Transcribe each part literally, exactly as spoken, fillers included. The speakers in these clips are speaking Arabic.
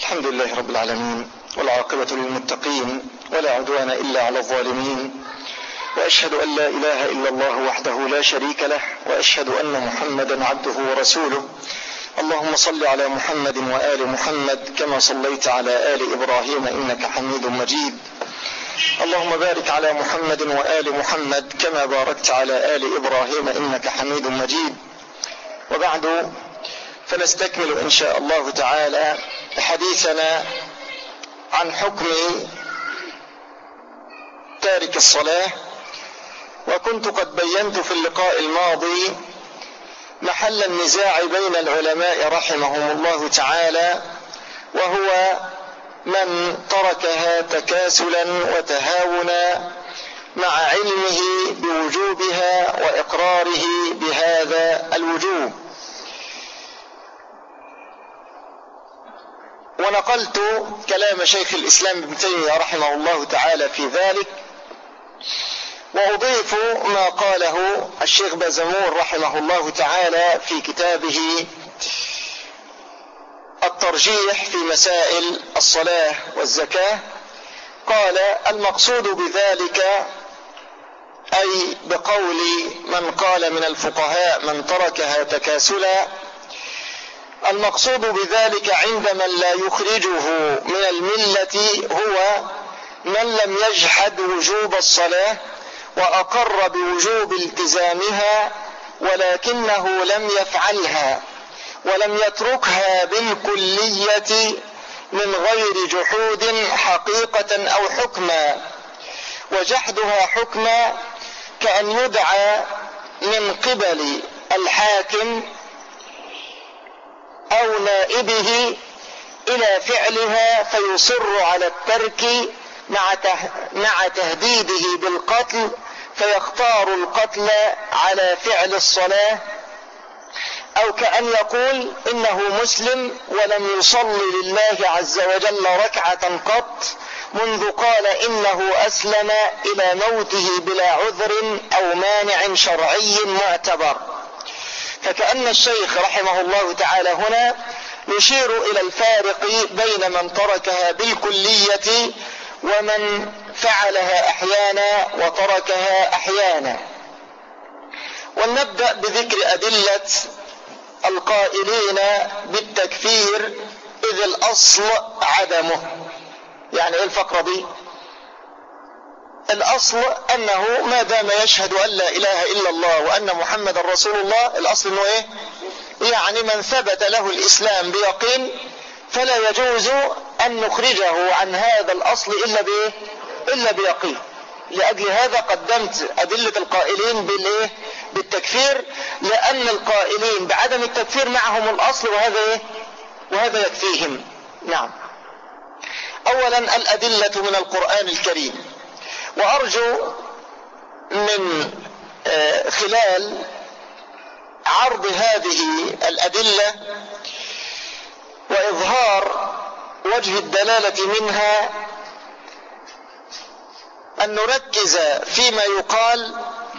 الحمد لله رب العالمين، والعاقبة للمتقين، ولا عدوان إلا على الظالمين، وأشهد أن لا إله إلا الله وحده لا شريك له، وأشهد أن محمدا عبده ورسوله. اللهم صل على محمد وآل محمد كما صليت على آل إبراهيم إنك حميد مجيد. اللهم بارك على محمد وآل محمد كما باركت على آل إبراهيم إنك حميد مجيد. وبعد، فنستكمل إن شاء الله تعالى حديثنا عن حكم تارك الصلاة. وكنت قد بينت في اللقاء الماضي محل النزاع بين العلماء رحمهم الله تعالى، وهو من تركها تكاسلا وتهاونا مع علمه بوجوبها وإقراره بهذا الوجوب. ونقلت كلام شيخ الإسلام ابن تيمية رحمه الله تعالى في ذلك، وأضيف ما قاله الشيخ بازمول رحمه الله تعالى في كتابه الترجيح في مسائل الصلاة والزكاة. قال: المقصود بذلك، أي بقول من قال من الفقهاء من تركها تكاسلا، المقصود بذلك عند من لا يخرجه من الملة هو من لم يجحد وجوب الصلاة وأقر بوجوب التزامها، ولكنه لم يفعلها ولم يتركها بالكلية من غير جحود حقيقة أو حكما. وجحدها حكما كأن يدعى من قبل الحاكم أو نائبه إلى فعلها فيصر على الترك مع تهديده بالقتل، فيختار القتل على فعل الصلاة. أو كأن يقول إنه مسلم ولم يصلي لله عز وجل ركعة قط منذ قال إنه أسلم إلى موته بلا عذر أو مانع شرعي معتبر. فكأن الشيخ رحمه الله تعالى هنا يشير إلى الفارق بين من تركها بالكلية ومن فعلها أحيانا وتركها أحيانا. ولنبدأ بذكر أدلة القائلين بالتكفير، إذ الأصل عدمه. يعني إيه الفقرة دي؟ الأصل أنه ما دام يشهد أن لا إله إلا الله وأن محمد رسول الله، الأصل أنه إيه؟ يعني من ثبت له الإسلام بيقين فلا يجوز أن نخرجه عن هذا الأصل إلا بإيه؟ إلا بيقين. لأجل هذا قدمت أدلة القائلين بالإيه؟ بالتكفير، لأن القائلين بعدم التكفير معهم الأصل، وهذا إيه؟ وهذا يكفيهم. نعم. أولا الأدلة من القرآن الكريم، وأرجو من خلال عرض هذه الأدلة وإظهار وجه الدلالة منها أن نركز فيما يقال،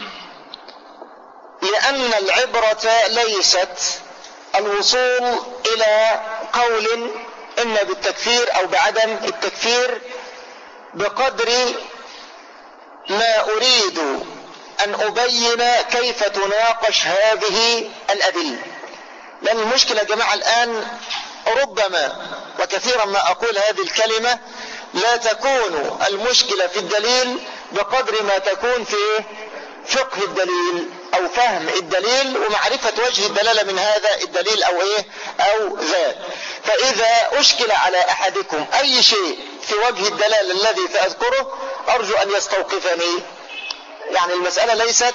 لأن العبرة ليست الوصول إلى قول إن بالتكفير أو بعدم التكفير بقدر ما أريد أن أبين كيف تناقش هذه الأدلة. لأن المشكلة يا جماعة الآن ربما وكثيرا ما أقول هذه الكلمة، لا تكون المشكلة في الدليل بقدر ما تكون في فقه الدليل أو فهم الدليل ومعرفة وجه الدلالة من هذا الدليل أو إيه أو ذاك. فإذا أشكل على أحدكم أي شيء في وجه الدلالة الذي سأذكره، أرجو أن يستوقفني. يعني المسألة ليست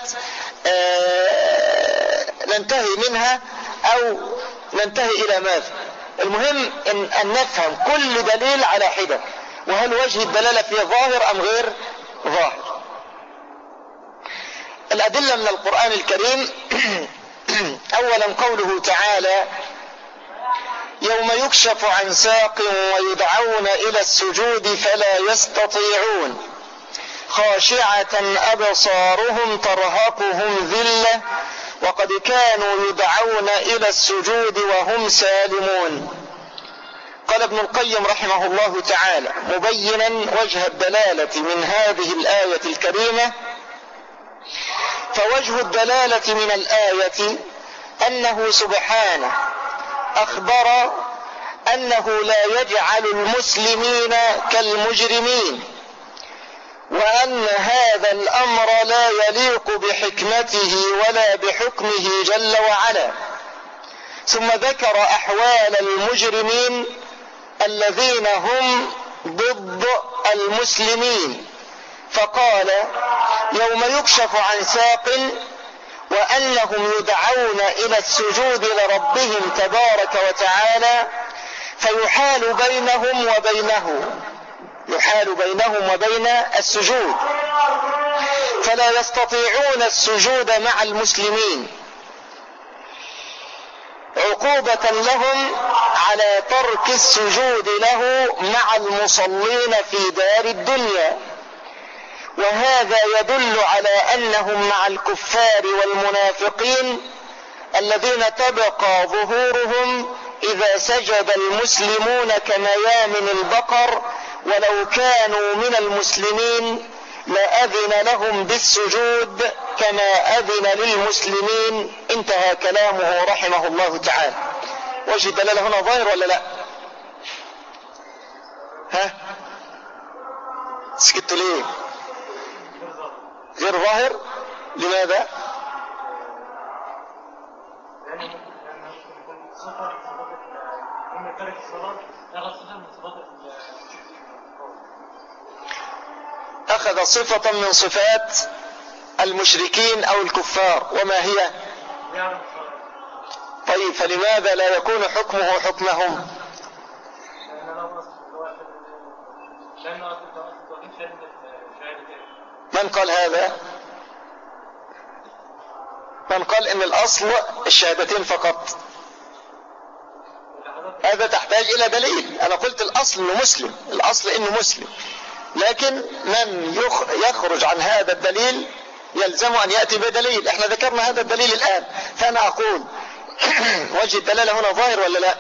آه ننتهي منها أو ننتهي إلى ماذا، المهم إن, أن نفهم كل دليل على حدة، وهل وجه الدلالة فيه ظاهر أم غير ظاهر. الأدلة من القرآن الكريم أولا قوله تعالى: يوم يكشف عن ساق ويدعون إلى السجود فلا يستطيعون خاشعة أبصارهم ترهقهم ذلة وقد كانوا يدعون إلى السجود وهم سالمون. قال ابن القيم رحمه الله تعالى مبينا وجه الدلالة من هذه الآية الكريمة: فوجه الدلالة من الآية أنه سبحانه أخبر أنه لا يجعل المسلمين كالمجرمين، وأن هذا الأمر لا يليق بحكمته ولا بحكمه جل وعلا. ثم ذكر أحوال المجرمين الذين هم ضد المسلمين، فقال: يوم يكشف عن ساق وأنهم يدعون إلى السجود لربهم تبارك وتعالى، فيحال بينهم وبينه يحال بينهم وبين السجود، فلا يستطيعون السجود مع المسلمين، عقوبة لهم على ترك السجود له مع المصلين في دار الدنيا. وهذا يدل على أنهم مع الكفار والمنافقين الذين تبقى ظهورهم إذا سجد المسلمون كميامن البقر، ولو كانوا من المسلمين لأذن لهم بالسجود كما أذن للمسلمين. انتهى كلامه رحمه الله تعالى. وجه الدلالة هنا ظاهر ولا لا؟ ها؟ سكتوا ليه؟ غير ظاهر؟ لماذا؟ أخذ صفة من صفات المشركين أو الكفار، وما هي؟ طيب فلماذا لا يكون حكمه حكمهم؟ من قال هذا؟ من قال ان الاصل الشهادتين فقط؟ هذا تحتاج الى دليل. انا قلت الاصل انه مسلم، الاصل انه مسلم، لكن من يخرج عن هذا الدليل يلزم ان يأتي بدليل. احنا ذكرنا هذا الدليل الان، فانا اقول وجه الدلالة هنا ظاهر ولا لا؟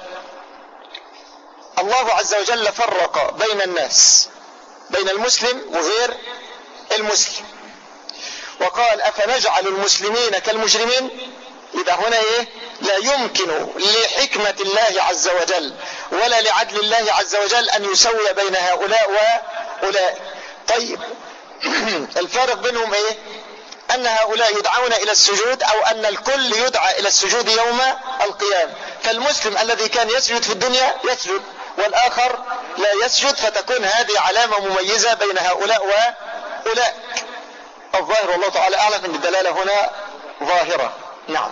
الله عز وجل فرق بين الناس، بين المسلم وغير المسلم، وقال: أفنجعل المسلمين كالمجرمين؟ إذا هنا إيه؟ لا يمكن لحكمة الله عز وجل ولا لعدل الله عز وجل أن يسوي بين هؤلاء وأولئك. طيب الفارق بينهم إيه؟ أن هؤلاء يدعون إلى السجود، أو أن الكل يدعى إلى السجود يوم القيامة. فالمسلم الذي كان يسجد في الدنيا يسجد، والآخر لا يسجد، فتكون هذه علامة مميزة بين هؤلاء وأولئك. الظاهر والله تعالى أعلم أن الدلالة هنا ظاهرة. نعم.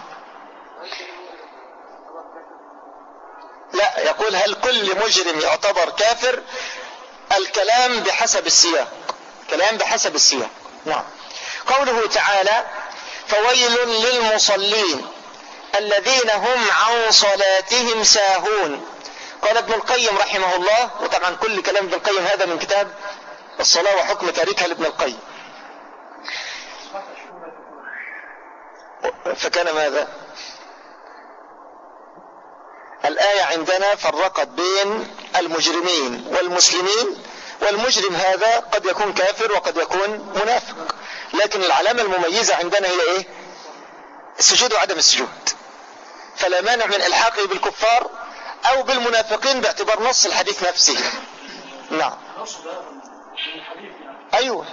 لا، يقول: هل كل مجرم يعتبر كافر؟ الكلام بحسب السياق، كلام بحسب السياق. نعم. قوله تعالى: فويل للمصلين الذين هم عن صلاتهم ساهون. قال ابن القيم رحمه الله، وطبعا كل كلام ابن القيم هذا من كتاب الصلاة وحكم تاركها لابن القيم. فكان ماذا؟ الآية عندنا فرقت بين المجرمين والمسلمين، والمجرم هذا قد يكون كافر وقد يكون منافق، لكن العلامة المميزة عندنا هي ايه؟ السجود وعدم السجود. فلا مانع من الحاقه بالكفار او بالمنافقين باعتبار نص الحديث نفسه. نعم. ايوه.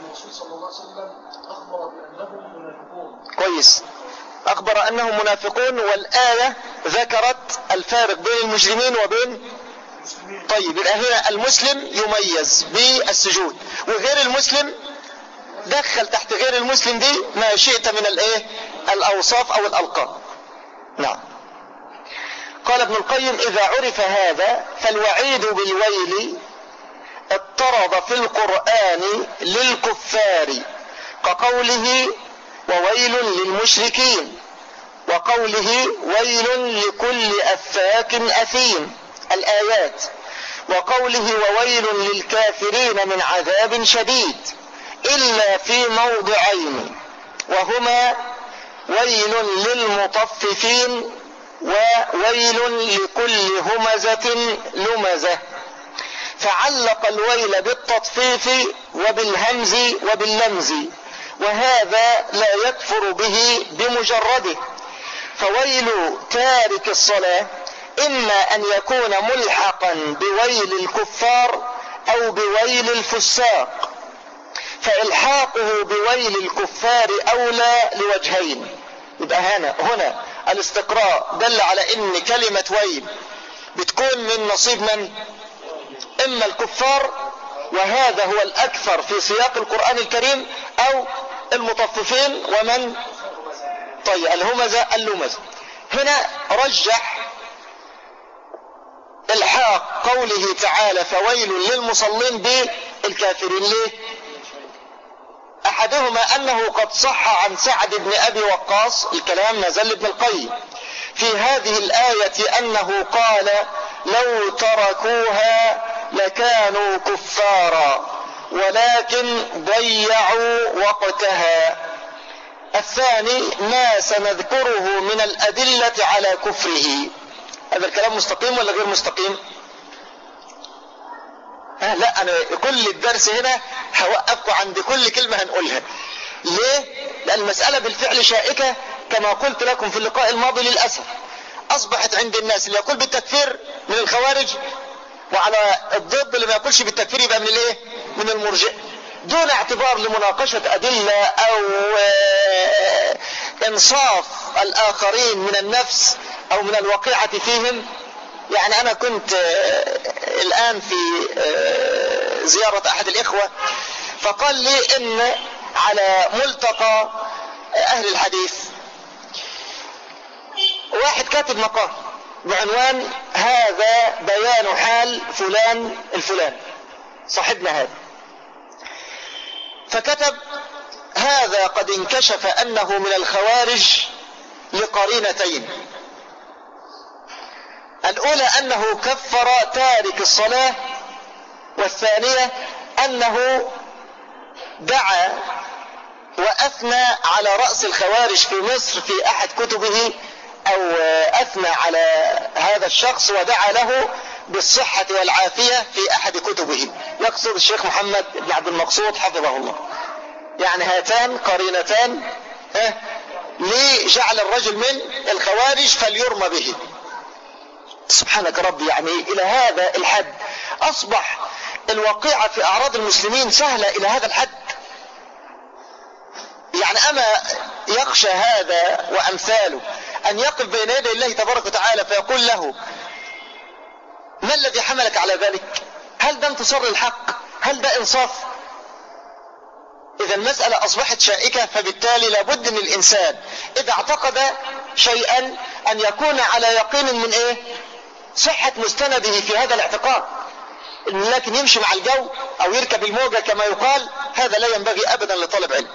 كويس. اخبر انهم منافقون، والآية ذكرت الفارق بين المجرمين وبين. طيب الآن هنا المسلم يميز بالسجود، وغير المسلم دخل تحت غير المسلم دي ما شئت من الايه؟ الاوصاف او الالقاب. نعم. قال ابن القيم: اذا عرف هذا فالوعيد بالويل اضطرد في القرآن للكفار، كقوله: وويل للمشركين، وقوله: ويل لكل أفاك أثيم، الآيات، وقوله: وويل للكافرين من عذاب شديد، إلا في موضعين، وهما: ويل للمطففين وويل لكل همزة لمزة، فعلق الويل بالتطفيف وبالهمز وباللمز، وهذا لا يكفر به بمجرده، فويل تارك الصلاة إما أن يكون ملحقا بويل الكفار أو بويل الفساق، فإلحاقه بويل الكفار أولى لوجهين. يبقى هنا هنا الاستقراء دل على إن كلمة ويل بتكون من نصيب من؟ إما الكفار، وهذا هو الأكثر في سياق القرآن الكريم، أو المطففين ومن طيب الهمزة اللمزة. هنا رجح الحاق قوله تعالى فويل للمصلين بالكافرين. ليه؟ أحدهما أنه قد صح عن سعد بن أبي وقاص، الكلام نزل ابن القيم في هذه الآية أنه قال لو تركوها لكانوا كفارا ولكن ضيعوا وقتها. الثاني ما سنذكره من الأدلة على كفره. هذا الكلام مستقيم ولا غير مستقيم؟ آه لا، أنا كل الدرس هنا هوقفكم عند كل كلمة هنقولها. ليه؟ لأن المسألة بالفعل شائكة كما قلت لكم في اللقاء الماضي. للأسف أصبحت عند الناس اللي يقول بالتكفير من الخوارج، وعلى الضد اللي ما يقولش بالتكفير يبقى من الايه؟ من المرجئة، دون اعتبار لمناقشة أدلة أو إنصاف الآخرين من النفس أو من الوقيعة فيهم. يعني أنا كنت الآن في زيارة أحد الإخوة فقال لي إن على ملتقى أهل الحديث واحد كاتب مقال بعنوان هذا بيان حال فلان الفلان صاحبنا هذا، فكتب هذا قد انكشف أنه من الخوارج لقرينتين. الأولى أنه كفر تارك الصلاة، والثانية أنه دعا وأثنى على رأس الخوارج في مصر في أحد كتبه، أو أثنى على هذا الشخص ودعا له بالصحة والعافية في أحد كتبه، يقصد الشيخ محمد بن عبد المقصود حفظه الله. يعني هاتان قرينتان لجعل الرجل من الخوارج فليرمى به. سبحانك ربي، يعني إلى هذا الحد أصبح الوقيعة في أعراض المسلمين سهلة إلى هذا الحد. يعني أما يخشى هذا وأمثاله أن يقف بين يدي الله تبارك وتعالى فيقول له ما الذي حملك على ذلك؟ هل ده انتصار للحق؟ هل ده إنصاف؟ إذا المسألة أصبحت شائكة، فبالتالي لابد أن الإنسان إذا اعتقد شيئا أن يكون على يقين من إيه؟ صحة مستنده في هذا الاعتقاد. لكن يمشي مع الجو أو يركب الموجة كما يقال، هذا لا ينبغي أبدا لطالب علم.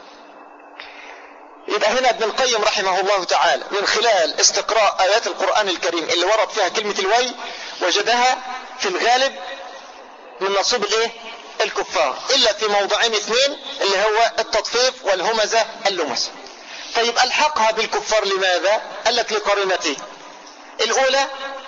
يبقى هنا ابن القيم رحمه الله تعالى من خلال استقراء آيات القرآن الكريم اللي ورد فيها كلمة الويل وجدها في الغالب من نصيب الايه؟ الكفار، إلا في موضعين اثنين اللي هو التطفيف والهمزة اللمزة. طيب ألحقها بالكفار لماذا؟ قال لك لقرينتين. الأولى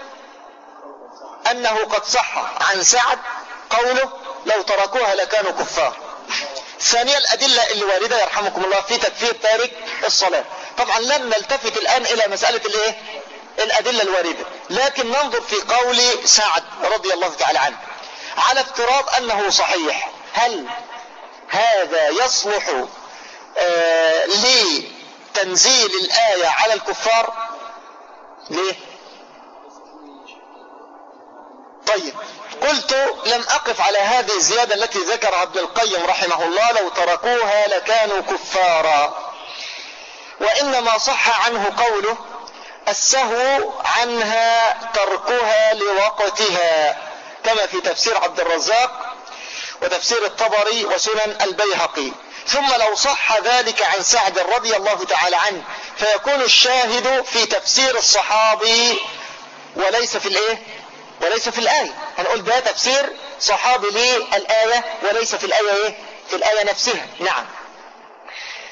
أنه قد صح عن سعد قوله لو تركوها لكانوا كفار. ثانيا الأدلة اللي واردة يرحمكم الله في تكفير تارك الصلاة. طبعا لن نلتفت الآن إلى مسألة الايه؟ الأدلة الواردة، لكن ننظر في قول سعد رضي الله تعالى عنه على افتراض أنه صحيح. هل هذا يصلح آه لتنزيل الآية على الكفار؟ ليه؟ طيب قلت لم أقف على هذه الزيادة التي ذكرها ابن القيم رحمه الله لو تركوها لكانوا كفارا، وإنما صح عنه قوله السهو عنها تركها لوقتها، كما في تفسير عبد الرزاق وتفسير الطبري وسنن البيهقي. ثم لو صح ذلك عن سعد رضي الله تعالى عنه فيكون الشاهد في تفسير الصحابي وليس في الايه؟ وليس في الآية. هنقول ده تفسير صحابي للآية وليس في الآية ايه؟ في الآية نفسها. نعم.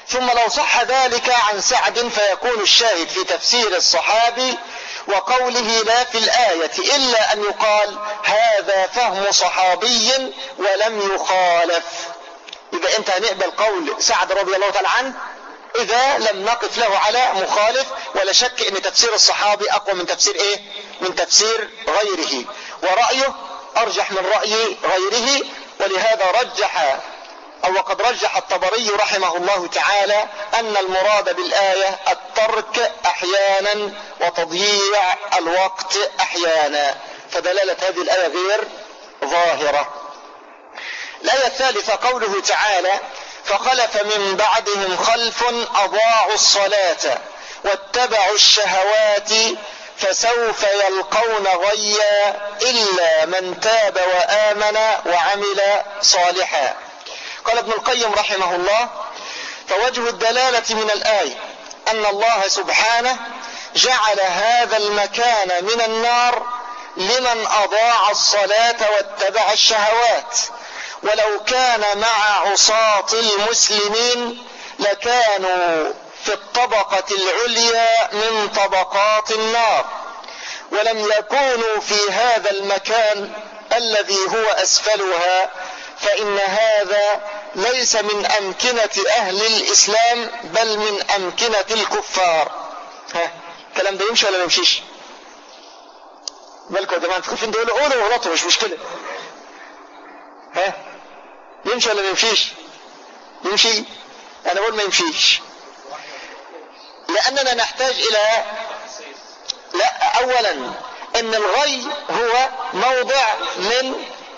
ثم لو صح ذلك عن سعد فيكون الشاهد في تفسير الصحابي وقوله لا في الآية إلا أن يقال هذا فهم صحابي ولم يخالف. إذا أنت هنقبل قول سعد رضي الله تعالى عنه إذا لم نقف له على مخالف، ولا شك أن تفسير الصحابي أقوى من تفسير إيه؟ من تفسير غيره، ورأيه أرجح من رأي غيره. ولهذا رجح أو وقد رجح الطبري رحمه الله تعالى أن المراد بالآية الترك أحيانا وتضييع الوقت أحيانا، فدلالة هذه الآية غير ظاهرة. الآية الثالثة قوله تعالى فخلف من بعدهم خلف أضاعوا الصلاة واتبعوا الشهوات فسوف يلقون غيا إلا من تاب وآمن وعمل صالحا. قال ابن القيم رحمه الله فوجه الدلالة من الآية أن الله سبحانه جعل هذا المكان من النار لمن أضاع الصلاة واتبع الشهوات، ولو كان مع عصاة المسلمين لكانوا في الطبقة العليا من طبقات النار، ولم يكونوا في هذا المكان الذي هو أسفلها، فإن هذا ليس من أمكنة أهل الإسلام بل من أمكنة الكفار. ها الكلام ده يمشي ولا ما يمشيش؟ بالكم يا جماعة تخافين دول قولوا وغلطوا مش مشكلة. ها يمشي ولا ما يمشيش؟ يمشي. أنا بقول ما يمشيش لأننا نحتاج إلى لا أولا إن الغي هو موضع من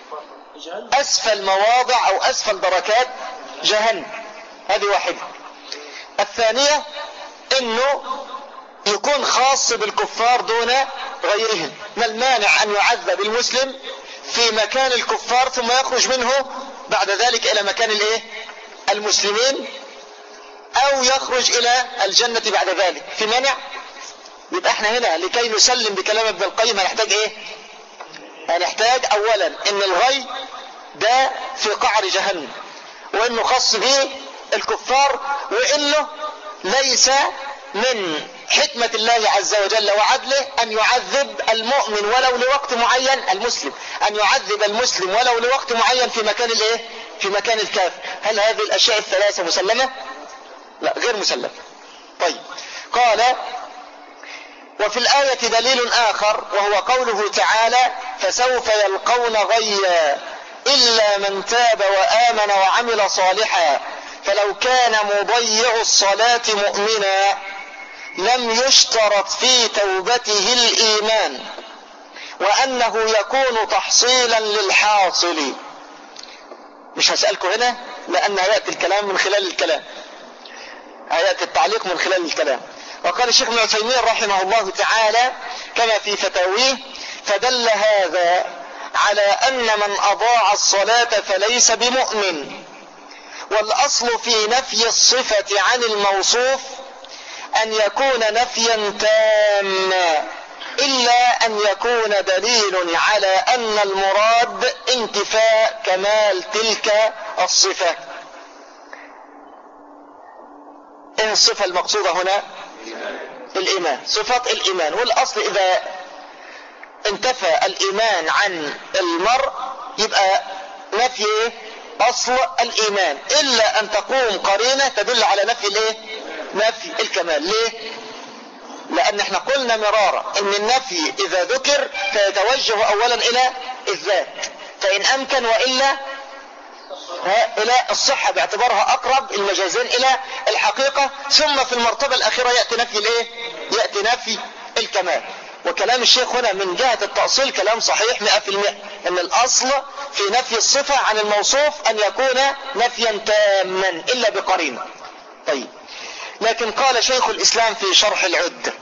أسفل مواضع أو أسفل دركات جهنم، هذه واحدة. الثانية إنه يكون خاص بالكفار دون غيرهم. ما المانع أن يعذب المسلم في مكان الكفار ثم يخرج منه بعد ذلك إلى مكان الإيه؟ المسلمين، أو يخرج إلى الجنة بعد ذلك؟ في مانع؟ يبقى احنا هنا لكي نسلم بكلام ابن القيم هنحتاج ايه؟ هنحتاج اولا ان الغي ده في قعر جهنم، وانه خاص به الكفار، وانه ليس من حكمة الله عز وجل وعدله ان يعذب المؤمن ولو لوقت معين، المسلم ان يعذب المسلم ولو لوقت معين في مكان الايه؟ في مكان الكافر. هل هذه الاشياء الثلاثة مسلمة؟ لا، غير مسلمة. طيب، قال وفي الآية دليل آخر وهو قوله تعالى فسوف يلقون غيا إلا من تاب وآمن وعمل صالحا فلو كان مضيع الصلاة مؤمنا لم يشترط في توبته الإيمان، وأنه يكون تحصيلا للحاصل. مش هسألكم هنا لأن هيأتي الكلام من خلال الكلام، هيأتي التعليق من خلال الكلام. وقال الشيخ ابن عثيمين رحمه الله تعالى كما في فتاويه فدل هذا على أن من أضاع الصلاة فليس بمؤمن، والأصل في نفي الصفة عن الموصوف أن يكون نفيا تاما، إلا أن يكون دليل على أن المراد انتفاء كمال تلك الصفة. إيه الصفة المقصودة هنا؟ الإيمان، صفة الإيمان. والأصل إذا انتفى الإيمان عن المرء يبقى نفي أصل الإيمان، إلا أن تقوم قرينة تدل على نفي الإيه؟ نفي الكمال. ليه؟ لأن احنا قلنا مرارا إن النفي إذا ذكر فيتوجه أولا إلى الذات فإن أمكن، وإلا إلى الصحة باعتبارها أقرب المجازين إلى الحقيقة، ثم في المرتبة الأخيرة يأتي نفي الإيه؟ يأتي نفي الكمال. وكلام الشيخ هنا من جهة التأصيل كلام صحيح مئة في المئة، أن الأصل في نفي الصفة عن الموصوف أن يكون نفيا تاما إلا بقرينة. طيب، لكن قال شيخ الإسلام في شرح العدة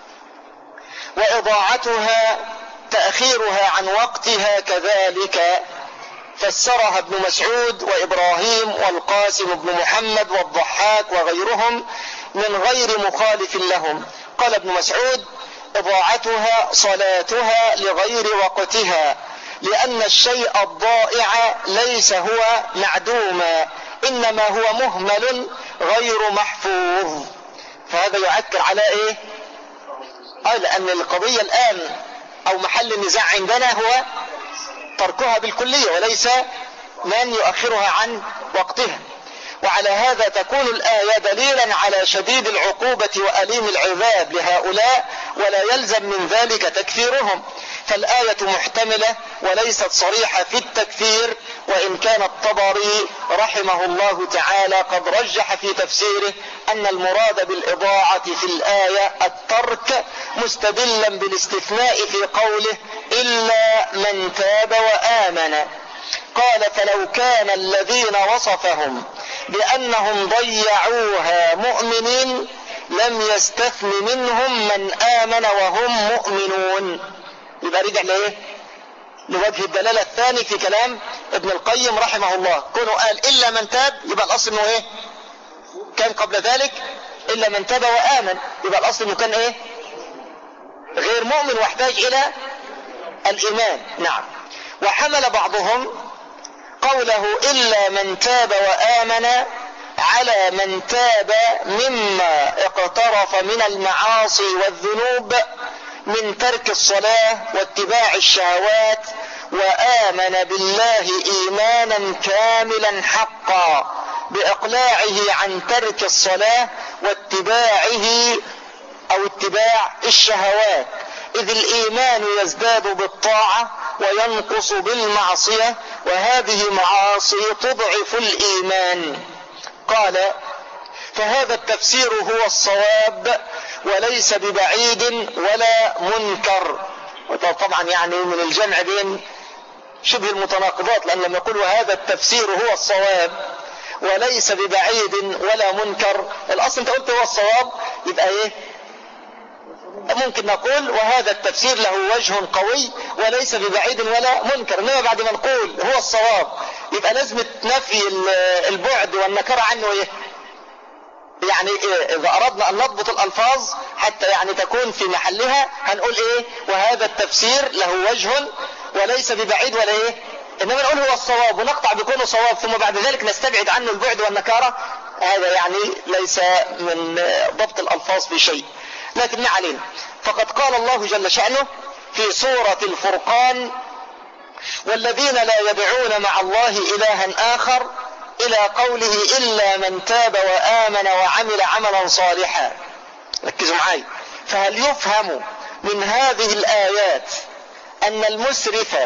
وإضاعتها تأخيرها عن وقتها كذلك فسرها ابن مسعود وإبراهيم والقاسم بن محمد والضحاك وغيرهم من غير مخالف لهم. قال ابن مسعود إضاعتها صلاتها لغير وقتها، لأن الشيء الضائع ليس هو معدوما، إنما هو مهمل غير محفوظ. فهذا يؤكد على ايه؟ اه لان القضية الان او محل النزاع عندنا هو تركها بالكلية وليس من يؤخرها عن وقتها. وعلى هذا تكون الآية دليلا على شديد العقوبة وأليم العذاب لهؤلاء، ولا يلزم من ذلك تكفيرهم. فالآية محتملة وليست صريحة في التكفير، وإن كان الطبري رحمه الله تعالى قد رجح في تفسيره أن المراد بالإضاعة في الآية الترك، مستدلا بالاستثناء في قوله إلا من تاب وآمن. قال فلو كان الذين وصفهم بأنهم ضيعوها مؤمنين لم يستثن منهم من آمن وهم مؤمنون. يبقى رجع لإيه؟ لوجه الدلالة الثاني في كلام ابن القيم رحمه الله. كونه قال إلا من تاب يبقى الأصل إنه إيه؟ كان قبل ذلك إلا من تاب وآمن، يبقى الأصل إنه كان إيه؟ غير مؤمن واحتاج إلى الإيمان. نعم. وحمل بعضهم قوله إلا من تاب وآمن على من تاب مما اقترف من المعاصي والذنوب من ترك الصلاة واتباع الشهوات، وآمن بالله إيمانا كاملا حقا بإقلاعه عن ترك الصلاة واتباعه أو اتباع الشهوات، إذ الإيمان يزداد بالطاعة وينقص بالمعصية، وهذه معاصي تضعف الإيمان. قال فهذا التفسير هو الصواب وليس ببعيد ولا منكر. طبعا يعني من الجمع بين شبه المتناقضات، لأن لما يقول هذا التفسير هو الصواب وليس ببعيد ولا منكر، الأصل انت قلت هو الصواب، يبقى ايه؟ ممكن نقول وهذا التفسير له وجه قوي وليس ببعيد ولا منكر. انما بعد ما نقول هو الصواب يبقى لازم نفي البعد والنكر عنه ايه؟ يعني إيه؟ اذا اردنا ان نضبط الالفاظ حتى يعني تكون في محلها هنقول ايه؟ وهذا التفسير له وجه وليس ببعيد ولا ايه؟ انما نقول هو الصواب ونقطع بكونه صواب ثم بعد ذلك نستبعد عنه البعد والنكارة، هذا يعني ليس من ضبط الالفاظ في شيء. لكن ما علينا. فقد قال الله جل شأنه في سورة الفرقان والذين لا يدعون مع الله إلها آخر إلى قوله إلا من تاب وآمن وعمل عملا صالحا. ركزوا معي. فهل يفهم من هذه الآيات أن المسرف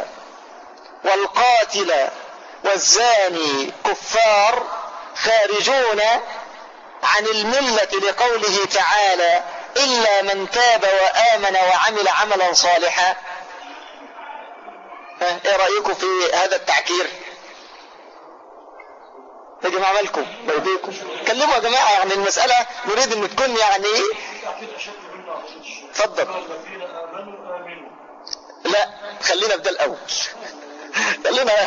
والقاتل والزاني كفار خارجون عن الملة لقوله تعالى إلا من تاب وآمن وعمل عملا صالحا؟ ايه رأيكم في هذا التعكير؟ يا جماعة مالكم بيديكم كلموا يا جماعة، يعني المسألة نريد ان تكون يعني اتفضل. لا خلينا بدل الاول خلينا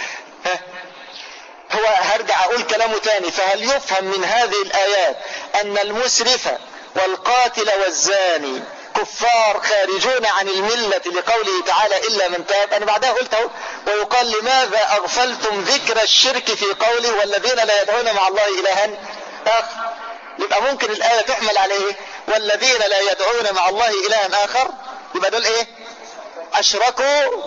هو هرجع اقول كلامه تاني. فهل يفهم من هذه الآيات ان المسرف والقاتل والزاني كفار خارجون عن الملة لقوله تعالى إلا من تاب؟ أنا بعدها قلت اهو ويقال لماذا أغفلتم ذكر الشرك في قوله والذين لا يدعون مع الله إلها آخر؟ يبقى ممكن الآية تحمل عليه والذين لا يدعون مع الله إلها آخر، يبقى دول إيه؟ أشركوا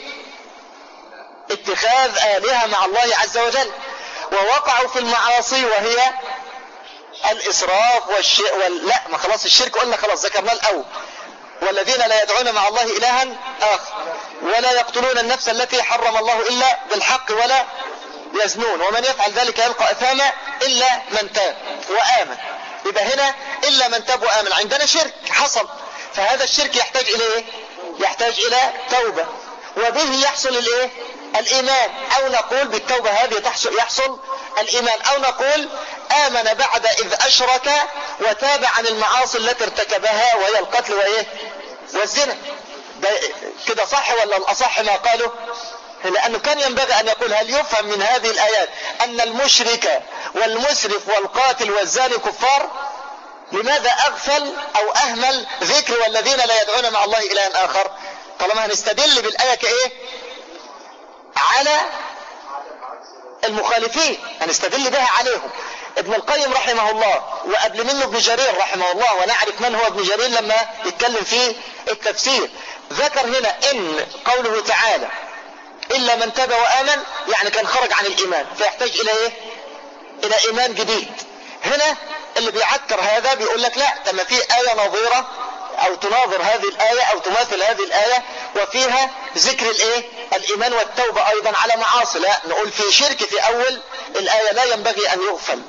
باتخاذ آلهة مع الله عز وجل ووقعوا في المعاصي وهي الإسراف والشيء وال... لا ما خلاص الشرك قلنا خلاص ذكرناه الأول. والذين لا يدعون مع الله إلها آخر ولا يقتلون النفس التي حرم الله إلا بالحق ولا يزنون ومن يفعل ذلك يلقى أثاما إلا من تاب وآمن. يبقى هنا إلا من تاب وآمن عندنا شرك حصل، فهذا الشرك يحتاج إلى إيه؟ يحتاج إلى توبة وبه يحصل الإيه؟ الإيمان. أو نقول بالتوبة هذه تحصل يحصل الإيمان، أو نقول آمن بعد إذ أشرك وتاب عن المعاصي التي ارتكبها وهي القتل وإيه؟ والزنا. كده صح ولا الأصح ما قاله؟ لأنه كان ينبغي أن يقول هل يفهم من هذه الآيات أن المشرك والمسرف والقاتل والزاني كفار؟ لماذا أغفل أو أهمل ذكر والذين لا يدعون مع الله إلها آخر؟ طالما هنستدل بالآية كإيه؟ على المخالفين، هنستدل بها عليهم. ابن القيم رحمه الله وقبل منه ابن جرير رحمه الله، ونعرف من هو ابن جرير لما يتكلم في التفسير، ذكر هنا ان قوله تعالى الا من تاب وامن يعني كان خرج عن الايمان فيحتاج الى ايه؟ الى ايمان جديد. هنا اللي بيعكر هذا بيقول لك لا، تم في آية نظيرة او تناظر هذه الآية او تماثل هذه الآية وفيها ذكر الايه؟ الايمان والتوبة ايضا على معاصي. لا، نقول في شرك في اول الآية لا ينبغي ان يغفل.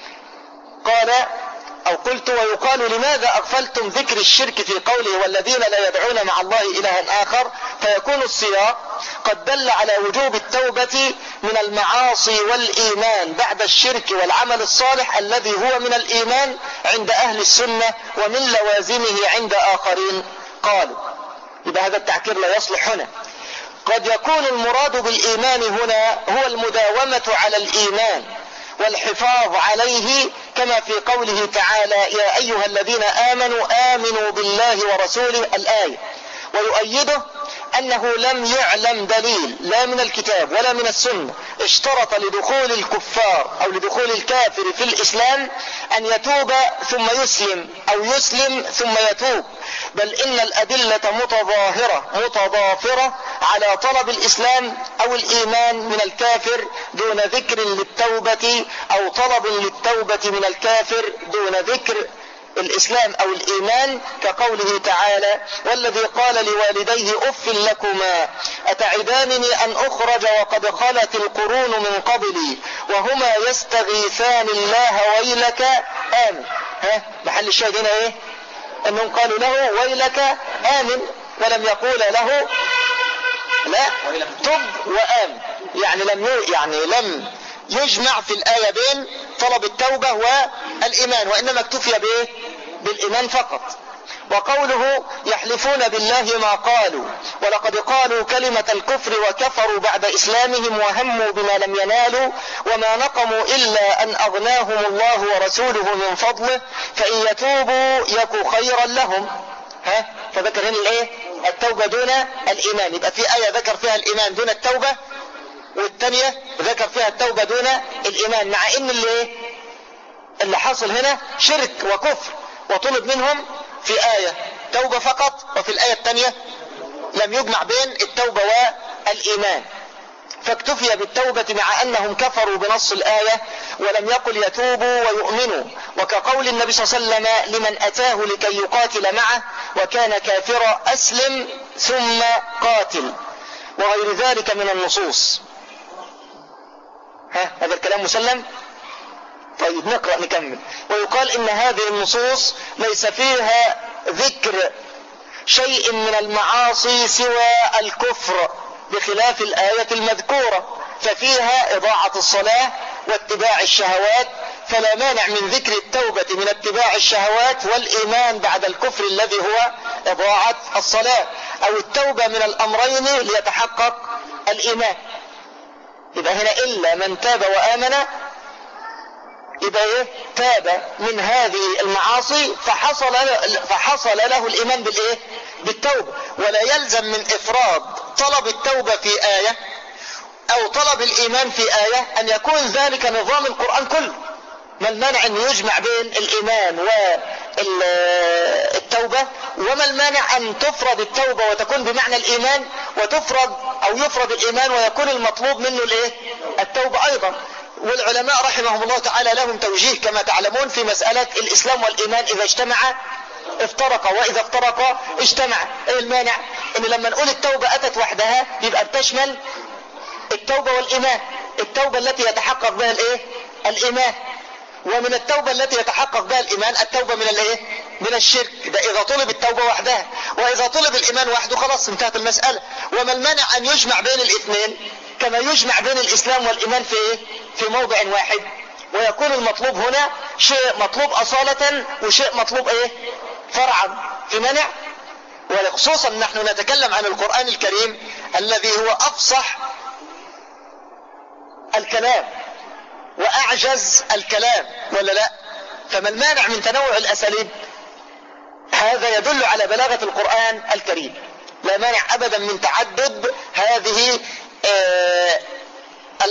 قال او قلت ويقال لماذا اغفلتم ذكر الشرك في قوله والذين لا يدعون مع الله الها اخر، فيكون السياق قد دل على وجوب التوبة من المعاصي والايمان بعد الشرك والعمل الصالح الذي هو من الايمان عند اهل السنة ومن لوازمه عند اخرين. قالوا يبقى هذا التعكير لا يصلح هنا. قد يكون المراد بالايمان هنا هو المداومة على الايمان والحفاظ عليه كما في قوله تعالى يا أيها الذين آمنوا آمنوا بالله ورسوله الآية. ويؤيده أنه لم يعلم دليل لا من الكتاب ولا من السنة اشترط لدخول الكفار أو لدخول الكافر في الإسلام أن يتوب ثم يسلم أو يسلم ثم يتوب، بل إن الأدلة متظاهرة متضافرة على طلب الإسلام أو الإيمان من الكافر دون ذكر للتوبة أو طلب للتوبة من الكافر دون ذكر الإسلام أو الإيمان، كقوله تعالى والذي قال لوالديه أف لكما أتعدانني أن أخرج وقد خلت القرون من قبلي وهما يستغيثان الله ويلك آمن. ها محل الشاهد هنا ايه؟ انهم قالوا له ويلك آمن ولم يقول له لا تب وآمن، يعني لم يعني لم يجمع في الآية بين طلب التوبة والإيمان، وإنما اكتفي به بالإيمان فقط. وقوله يحلفون بالله ما قالوا ولقد قالوا كلمة الكفر وكفروا بعد إسلامهم وهموا بما لم ينالوا وما نقموا إلا أن أغناهم الله ورسوله من فضله فإن يتوبوا يكو خيرا لهم. ها فذكر هنا الايه؟ التوبة دون الإيمان. يبقى في آية ذكر فيها الإيمان دون التوبة، والثانية ذكر فيها التوبة دون الإيمان، مع إن اللي اللي حصل هنا شرك وكفر وطلب منهم في آية توبة فقط، وفي الآية الثانية لم يجمع بين التوبة والإيمان، فاكتفي بالتوبة مع أنهم كفروا بنص الآية ولم يقل يتوبوا ويؤمنوا، وكقول النبي صلى الله عليه وسلم لمن أتاه لكي يقاتل معه وكان كافرا أسلم ثم قاتل، وغير ذلك من النصوص. ها هذا الكلام مسلم؟ طيب نقرأ نكمل. ويقال إن هذه النصوص ليس فيها ذكر شيء من المعاصي سوى الكفر بخلاف الآية المذكورة، ففيها إضاعة الصلاة واتباع الشهوات، فلا مانع من ذكر التوبة من اتباع الشهوات والإيمان بعد الكفر الذي هو إضاعة الصلاة، أو التوبة من الأمرين ليتحقق الإيمان. يبقى هنا إلا من تاب وآمن، يبقى ايه؟ تاب من هذه المعاصي فحصل فحصل له الايمان بالايه؟ بالتوبه. ولا يلزم من افراد طلب التوبه في ايه او طلب الايمان في ايه ان يكون ذلك نظام القران كله. ما المانع ان يجمع بين الايمان والتوبه؟ وما المانع ان تفرض التوبه وتكون بمعنى الايمان، وتفرض او يفرض الايمان ويكون المطلوب منه الايه؟ التوبه ايضا. والعلماء رحمهم الله تعالى لهم توجيه كما تعلمون في مسألة الإسلام والإيمان، إذا اجتمع افترق وإذا افترق اجتمع. ايه المانع؟ إن لما نقول التوبة أتت وحدها يبقى بتشمل التوبة والإيمان، التوبة التي يتحقق بها الإيه؟ الإيمان، ومن التوبة التي يتحقق بها الإيمان التوبة من الإيه؟ من الشرك. ده إذا طلب التوبة وحدها، وإذا طلب الإيمان وحده خلاص انتهت المسألة. وما المانع أن يجمع بين الاثنين كما يجمع بين الإسلام والإيمان في إيه؟ في موضع واحد، ويكون المطلوب هنا شيء مطلوب أصالة وشيء مطلوب إيه؟ فرعا. في مانع؟ وخصوصا نحن نتكلم عن القرآن الكريم الذي هو أفصح الكلام وأعجز الكلام، ولا لا؟ فما المانع من تنوع الأساليب؟ هذا يدل على بلاغة القرآن الكريم. لا مانع أبدا من تعدد هذه آه الأنظمة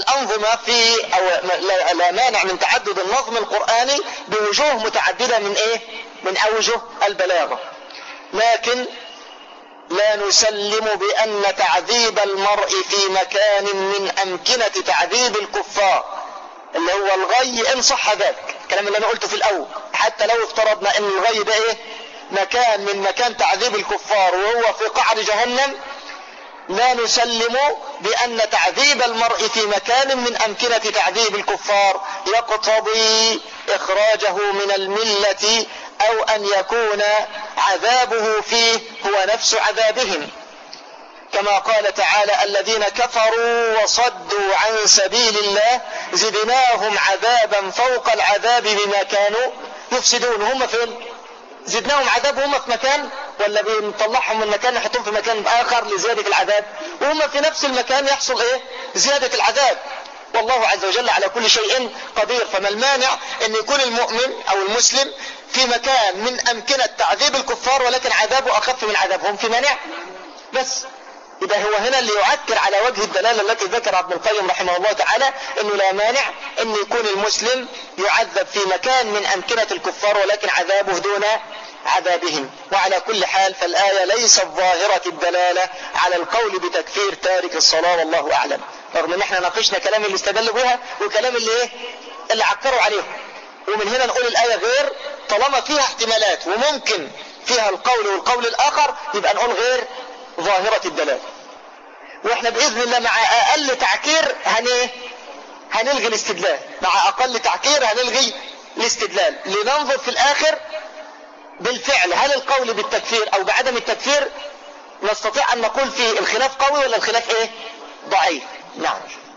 نظم في أو لا مانع من تعدد النظم القرآني بوجوه متعددة من إيه؟ من أوجه البلاغة، لكن لا نسلم بأن تعذيب المرء في مكان من أمكنة تعذيب الكفار اللي هو الغي إن صح ذلك الكلام اللي أنا قلته في الأول، حتى لو افترضنا أن الغي ده إيه؟ مكان من مكان تعذيب الكفار وهو في قعر جهنم، لا نسلم بأن تعذيب المرء في مكان من أمكنة تعذيب الكفار يقتضي إخراجه من الملة أو أن يكون عذابه فيه هو نفس عذابهم، كما قال تعالى الذين كفروا وصدوا عن سبيل الله زدناهم عذابا فوق العذاب بما كانوا يفسدون. هم فين؟ زدناهم عذاب هم في مكان ولا بنطلعهم من مكان نحطهم في مكان آخر لزيادة العذاب؟ وهم في نفس المكان يحصل ايه؟ زيادة العذاب. والله عز وجل على كل شيء قدير، فما المانع ان يكون المؤمن او المسلم في مكان من امكنة تعذيب الكفار ولكن عذابه اخف من عذابهم؟ في مانع؟ بس يبقى هو هنا اللي يعكر على وجه الدلالة التي ذكر ابن القيم رحمه الله تعالى انه لا مانع ان يكون المسلم يعذب في مكان من امكنة الكفار ولكن عذابه دون عذابهم. وعلى كل حال فالآية ليست ظاهرة الدلالة على القول بتكفير تارك الصلاة والله أعلم، رغم ان احنا ناقشنا كلام اللي استدلوا بها وكلام اللي ايه اللي عكروا عليهم. ومن هنا نقول الآية غير، طالما فيها احتمالات وممكن فيها القول والقول الآخر يبقى نقول غير ظاهرة الدلالة. واحنا بإذن الله مع أقل تعكير هن هنلغي الاستدلال، مع أقل تعكير هنلغي الاستدلال لننظر في الآخر بالفعل هل القول بالتكفير أو بعدم التكفير نستطيع أن نقول فيه الخلاف قوي ولا الخلاف إيه؟ ضعيف. نعم.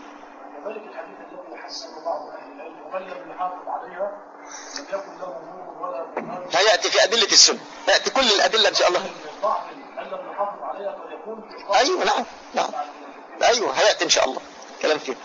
هيأتي في أدلة السنة، يأتي كل الأدلة إن شاء الله. أيوة نعم نعم أيوة هيأتي إن شاء الله كلام فيه.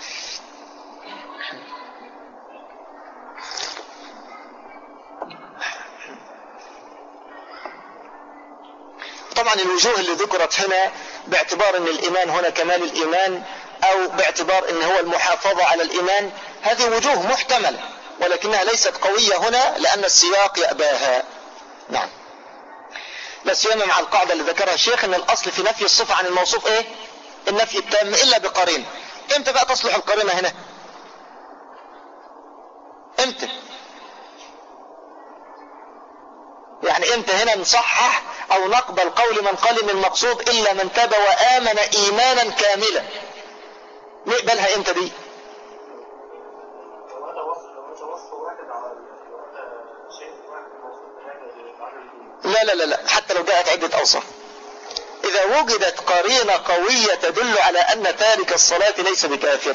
طبعا الوجوه اللي ذكرت هنا باعتبار ان الايمان هنا كمال الايمان او باعتبار ان هو المحافظة على الايمان، هذه وجوه محتملة ولكنها ليست قوية هنا لان السياق يأباها. نعم. لا سيما مع القاعدة اللي ذكرها الشيخ ان الاصل في نفي الصفة عن الموصوف ايه؟ النفي التام الا بقرينة. امتى بقى تصلح القرينة هنا؟ امتى؟ يعني امتى هنا نصحح او نقبل قول من قال ان المقصود الا من تاب وامن ايمانا كاملا؟ نقبلها امتى دي؟ لا لا لا لا حتى لو جاءت عدة اوصاف. اذا وجدت قرينة قوية تدل على ان تارك الصلاة ليس بكافر،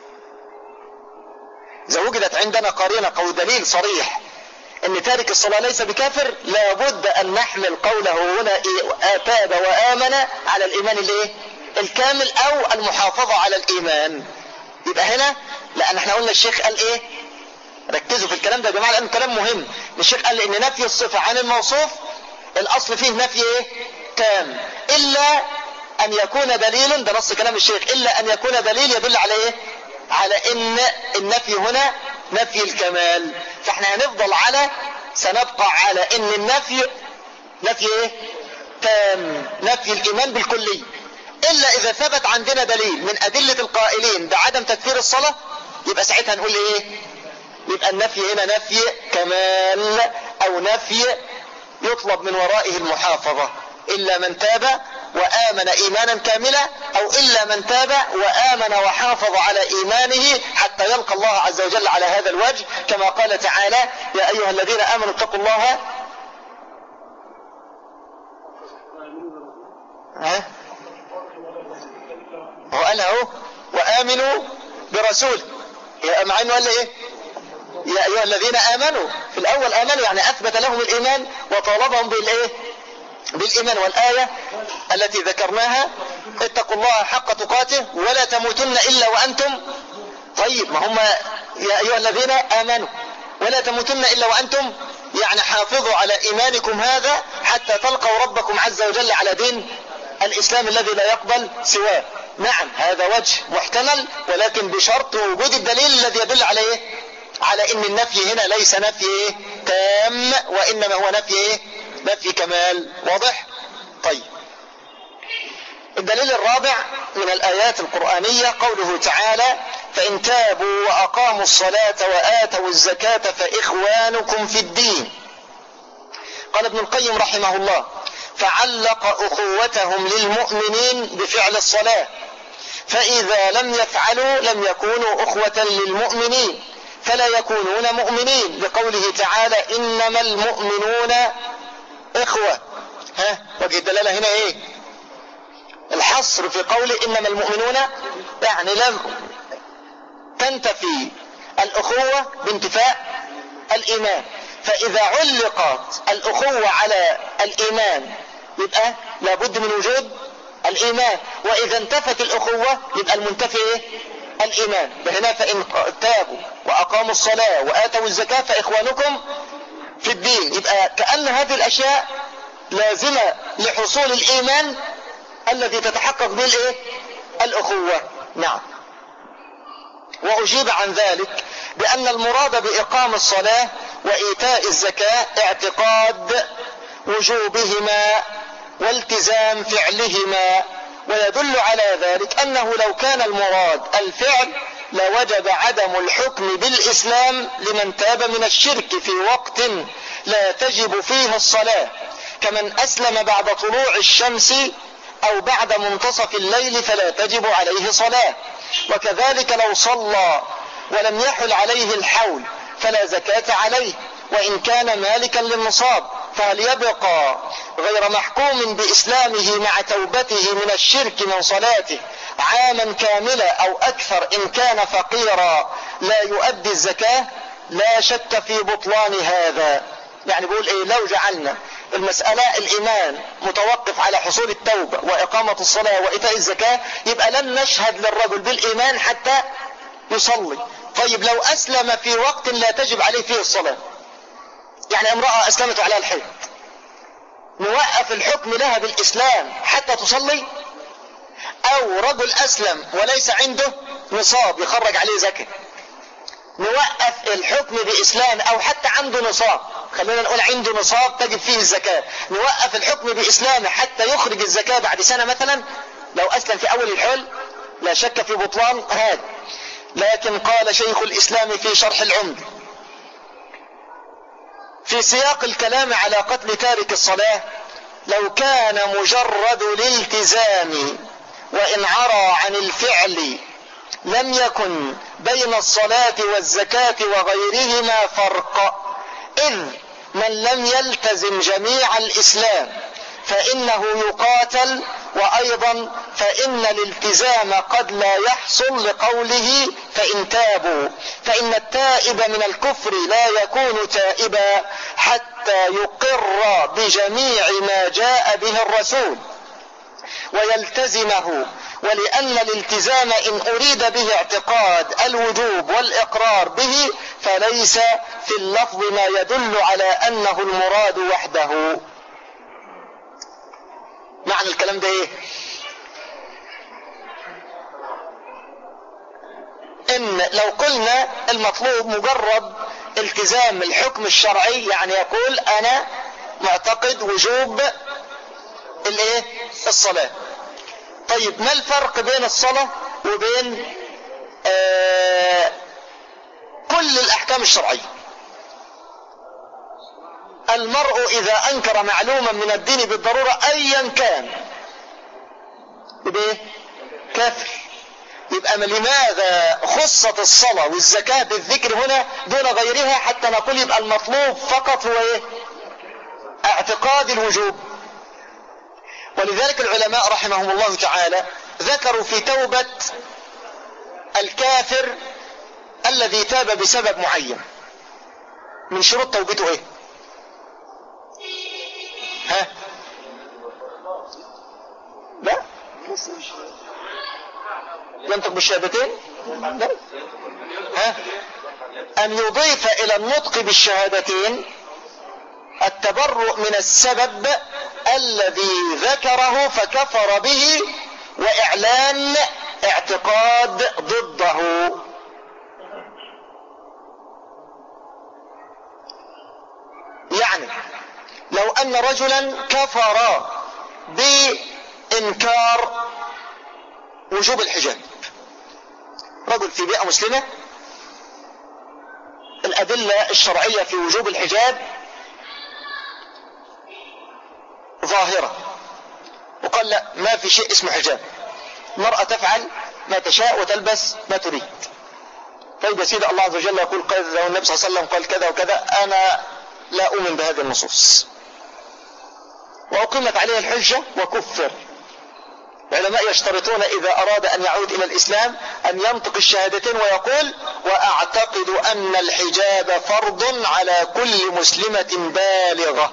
اذا وجدت عندنا قرينة قوي دليل صريح ان تارك الصلاة ليس بكافر، لابد ان نحمل قوله هنا تاب وآمن على الايمان الايه؟ الكامل او المحافظة على الايمان. يبقى هنا لان احنا قلنا الشيخ قال ايه؟ ركزوا في الكلام ده يا جماعة لان كلام مهم. الشيخ قال ان نفي الصفة عن الموصوف الاصل فيه نفي ايه؟ تام، الا ان يكون دليل، ده نص كلام الشيخ، الا ان يكون دليل يدل على ايه؟ على ان النفي هنا نفي الكمال. فاحنا هنفضل على سنبقى على ان النفي نفي ايه؟ تام، نفي الايمان بالكلية، الا اذا ثبت عندنا دليل من ادلة القائلين بعدم تكفير الصلاة يبقى ساعتها نقول ايه؟ يبقى النفي هنا نفي كمال او نفي يطلب من ورائه المحافظة، الا من تاب وآمن إيمانا كاملا أو إلا من تاب وآمن وحافظ على إيمانه حتى يلقى الله عز وجل على هذا الوجه، كما قال تعالى يا أيها الذين آمنوا اتقوا الله. ها هو قال اهو وآمنوا برسول، مع انه قال ايه؟ يا أيها الذين آمنوا، في الأول آمنوا يعني أثبت لهم الإيمان وطالبهم بالإيه؟ بالإيمان. والآية التي ذكرناها اتقوا الله حق تقاته ولا تموتن إلا وأنتم، طيب ما هم يا أيها الذين آمنوا ولا تموتن إلا وأنتم، يعني حافظوا على إيمانكم هذا حتى تلقوا ربكم عز وجل على دين الإسلام الذي لا يقبل سواه. نعم هذا وجه محتمل، ولكن بشرط وجود الدليل الذي يدل على ايه؟ على ان النفي هنا ليس نفي ايه؟ تام، وانما هو نفي ايه؟ نفي كمال. واضح؟ طيب الدليل الرابع من الآيات القرآنية قوله تعالى: فإن تابوا وأقاموا الصلاة وآتوا الزكاة فإخوانكم في الدين. قال ابن القيم رحمه الله: فعلق أخوتهم للمؤمنين بفعل الصلاة، فإذا لم يفعلوا لم يكونوا أخوة للمؤمنين فلا يكونون مؤمنين، لقوله تعالى: إنما المؤمنون إخوة. ها وجه الدلالة هنا ايه؟ الحصر في قوله إنما المؤمنون، يعني لم تنتفي الأخوة بانتفاء الإيمان، فإذا علقت الأخوة على الإيمان يبقى لابد من وجود الإيمان، وإذا انتفت الأخوة يبقى المنتفي إيه؟ الإيمان. فهنا فإن تابوا وأقاموا الصلاة وآتوا الزكاة فإخوانكم في الدين، يبقى كأن هذه الأشياء لازمة لحصول الإيمان الذي تتحقق به الايه؟ الأخوة. نعم. وأجيب عن ذلك بأن المراد بإقام الصلاة وإيتاء الزكاة اعتقاد وجوبهما والتزام فعلهما، ويدل على ذلك أنه لو كان المراد الفعل لوجب عدم الحكم بالإسلام لمن تاب من الشرك في وقت لا تجب فيه الصلاة، كمن أسلم بعد طلوع الشمس أو بعد منتصف الليل فلا تجب عليه صلاة، وكذلك لو صلى ولم يحل عليه الحول فلا زكاة عليه وإن كان مالكا للنصاب، فهل يبقى غير محكوم بإسلامه مع توبته من الشرك من صلاته عاما كاملا أو أكثر إن كان فقيرا لا يؤدي الزكاة؟ لا شك في بطلان هذا. يعني بيقول ايه؟ لو جعلنا المسألة الإيمان متوقف على حصول التوبة وإقامة الصلاة وإيتاء الزكاة يبقى لن نشهد للرجل بالإيمان حتى يصلي. طيب لو أسلم في وقت لا تجب عليه فيه الصلاة، يعني امرأة أسلمت على الحيض، نوقف الحكم لها بالإسلام حتى تصلي؟ أو رجل أسلم وليس عنده نصاب يخرج عليه زكاة، نوقف الحكم بإسلام، أو حتى عنده نصاب، خلينا نقول عنده نصاب تجب فيه الزكاة، نوقف الحكم بإسلام حتى يخرج الزكاة بعد سنة مثلا لو أسلم في أول الحل؟ لا شك في بطلان هذا. لكن قال شيخ الإسلام في شرح العمدة في سياق الكلام على قتل تارك الصلاة: لو كان مجرد الالتزام وإن عرى عن الفعل لم يكن بين الصلاة والزكاة وغيرهما فرق، إذ من لم يلتزم جميع الإسلام فإنه يقاتل، وأيضا فإن الالتزام قد لا يحصل لقوله فإن تابوا، فإن التائب من الكفر لا يكون تائبا حتى يقر بجميع ما جاء به الرسول ويلتزمه، ولأن الالتزام إن أريد به اعتقاد الوجوب والإقرار به فليس في اللفظ ما يدل على أنه المراد وحده. معنى الكلام ده ايه؟ ان لو قلنا المطلوب مجرد التزام الحكم الشرعي، يعني يقول انا معتقد وجوب الايه؟ الصلاة. طيب ما الفرق بين الصلاة وبين آه كل الاحكام الشرعية؟ المرء اذا انكر معلوما من الدين بالضرورة ايا كان يبقى كافر. يبقى لماذا خصت الصلاة والزكاة بالذكر هنا دون غيرها حتى نقول يبقى المطلوب فقط هو ايه؟ اعتقاد الوجوب. ولذلك العلماء رحمهم الله تعالى ذكروا في توبة الكافر الذي تاب بسبب معين من شروط توبته ايه؟ ها؟ لا ينطق بالشهادتين؟ لا. ها؟ أن يضيف إلى النطق بالشهادتين التبرؤ من السبب الذي ذكره فكفر به وإعلان اعتقاد ضده. يعني لو أن رجلا كفر بإنكار وجوب الحجاب، رجل في بيئة مسلمة الأدلة الشرعية في وجوب الحجاب ظاهرة، وقال لا، ما في شيء اسمه حجاب، المرأة تفعل ما تشاء وتلبس ما تريد. طيب يا سيدي، الله عز وجل يقول كذا والنبي صلى الله عليه وسلم قال كذا وكذا، أنا لا أؤمن بهذه النصوص، وأقيمت عليه الحجة وكفر. العلماء يشترطون إذا أراد أن يعود إلى الإسلام أن ينطق الشهادتين ويقول: وأعتقد أن الحجاب فرض على كل مسلمة بالغة.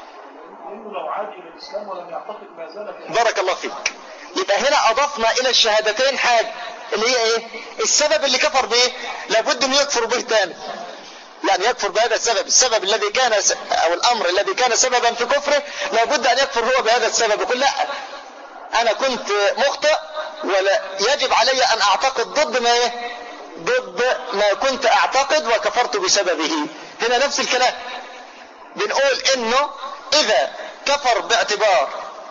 بارك الله فيك. يبقى هنا أضفنا إلى الشهادتين حاجة اللي هي إيه؟ السبب اللي كفر به لابد أن يكفر به تاني، يعني يكفر بهذا السبب، السبب الذي كان س... أو الأمر الذي كان سببا في كفره لابد أن يكفر هو بهذا السبب، يقول لا، أنا كنت مخطئ ولا يجب علي أن أعتقد ضد ما إيه؟ ضد ما كنت أعتقد وكفرت بسببه. هنا نفس الكلام، بنقول إنه إذا كفر باعتبار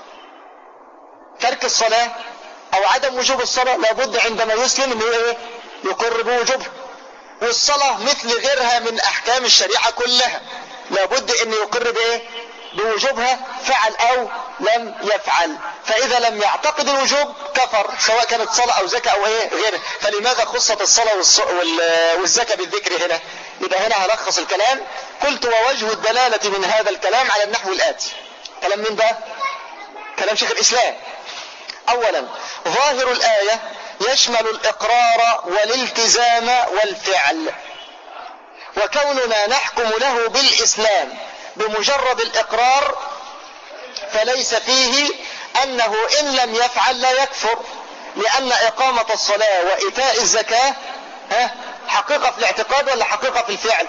ترك الصلاة أو عدم وجوب الصلاة لابد عندما يسلم إنه إيه؟ يقر بوجوبها. والصلاة مثل غيرها من أحكام الشريعة كلها لابد إنه يقر بإيه؟ بوجوبها، فعل أو لم يفعل. فإذا لم يعتقد الوجوب كفر، سواء كانت صلاة أو زكاة أو إيه غيره. فلماذا خصت الصلاة والزكاة بالذكر هنا؟ يبقى هنا هلخص الكلام. قلت: ووجه الدلالة من هذا الكلام على النحو الآتي. كلام مين ده؟ كلام شيخ الإسلام. أولا، ظاهر الآية يشمل الإقرار والالتزام والفعل، وكوننا نحكم له بالإسلام بمجرد الإقرار فليس فيه أنه إن لم يفعل لا يكفر، لأن إقامة الصلاة وإيتاء الزكاة ها حقيقة في الاعتقاد ولا حقيقة في الفعل؟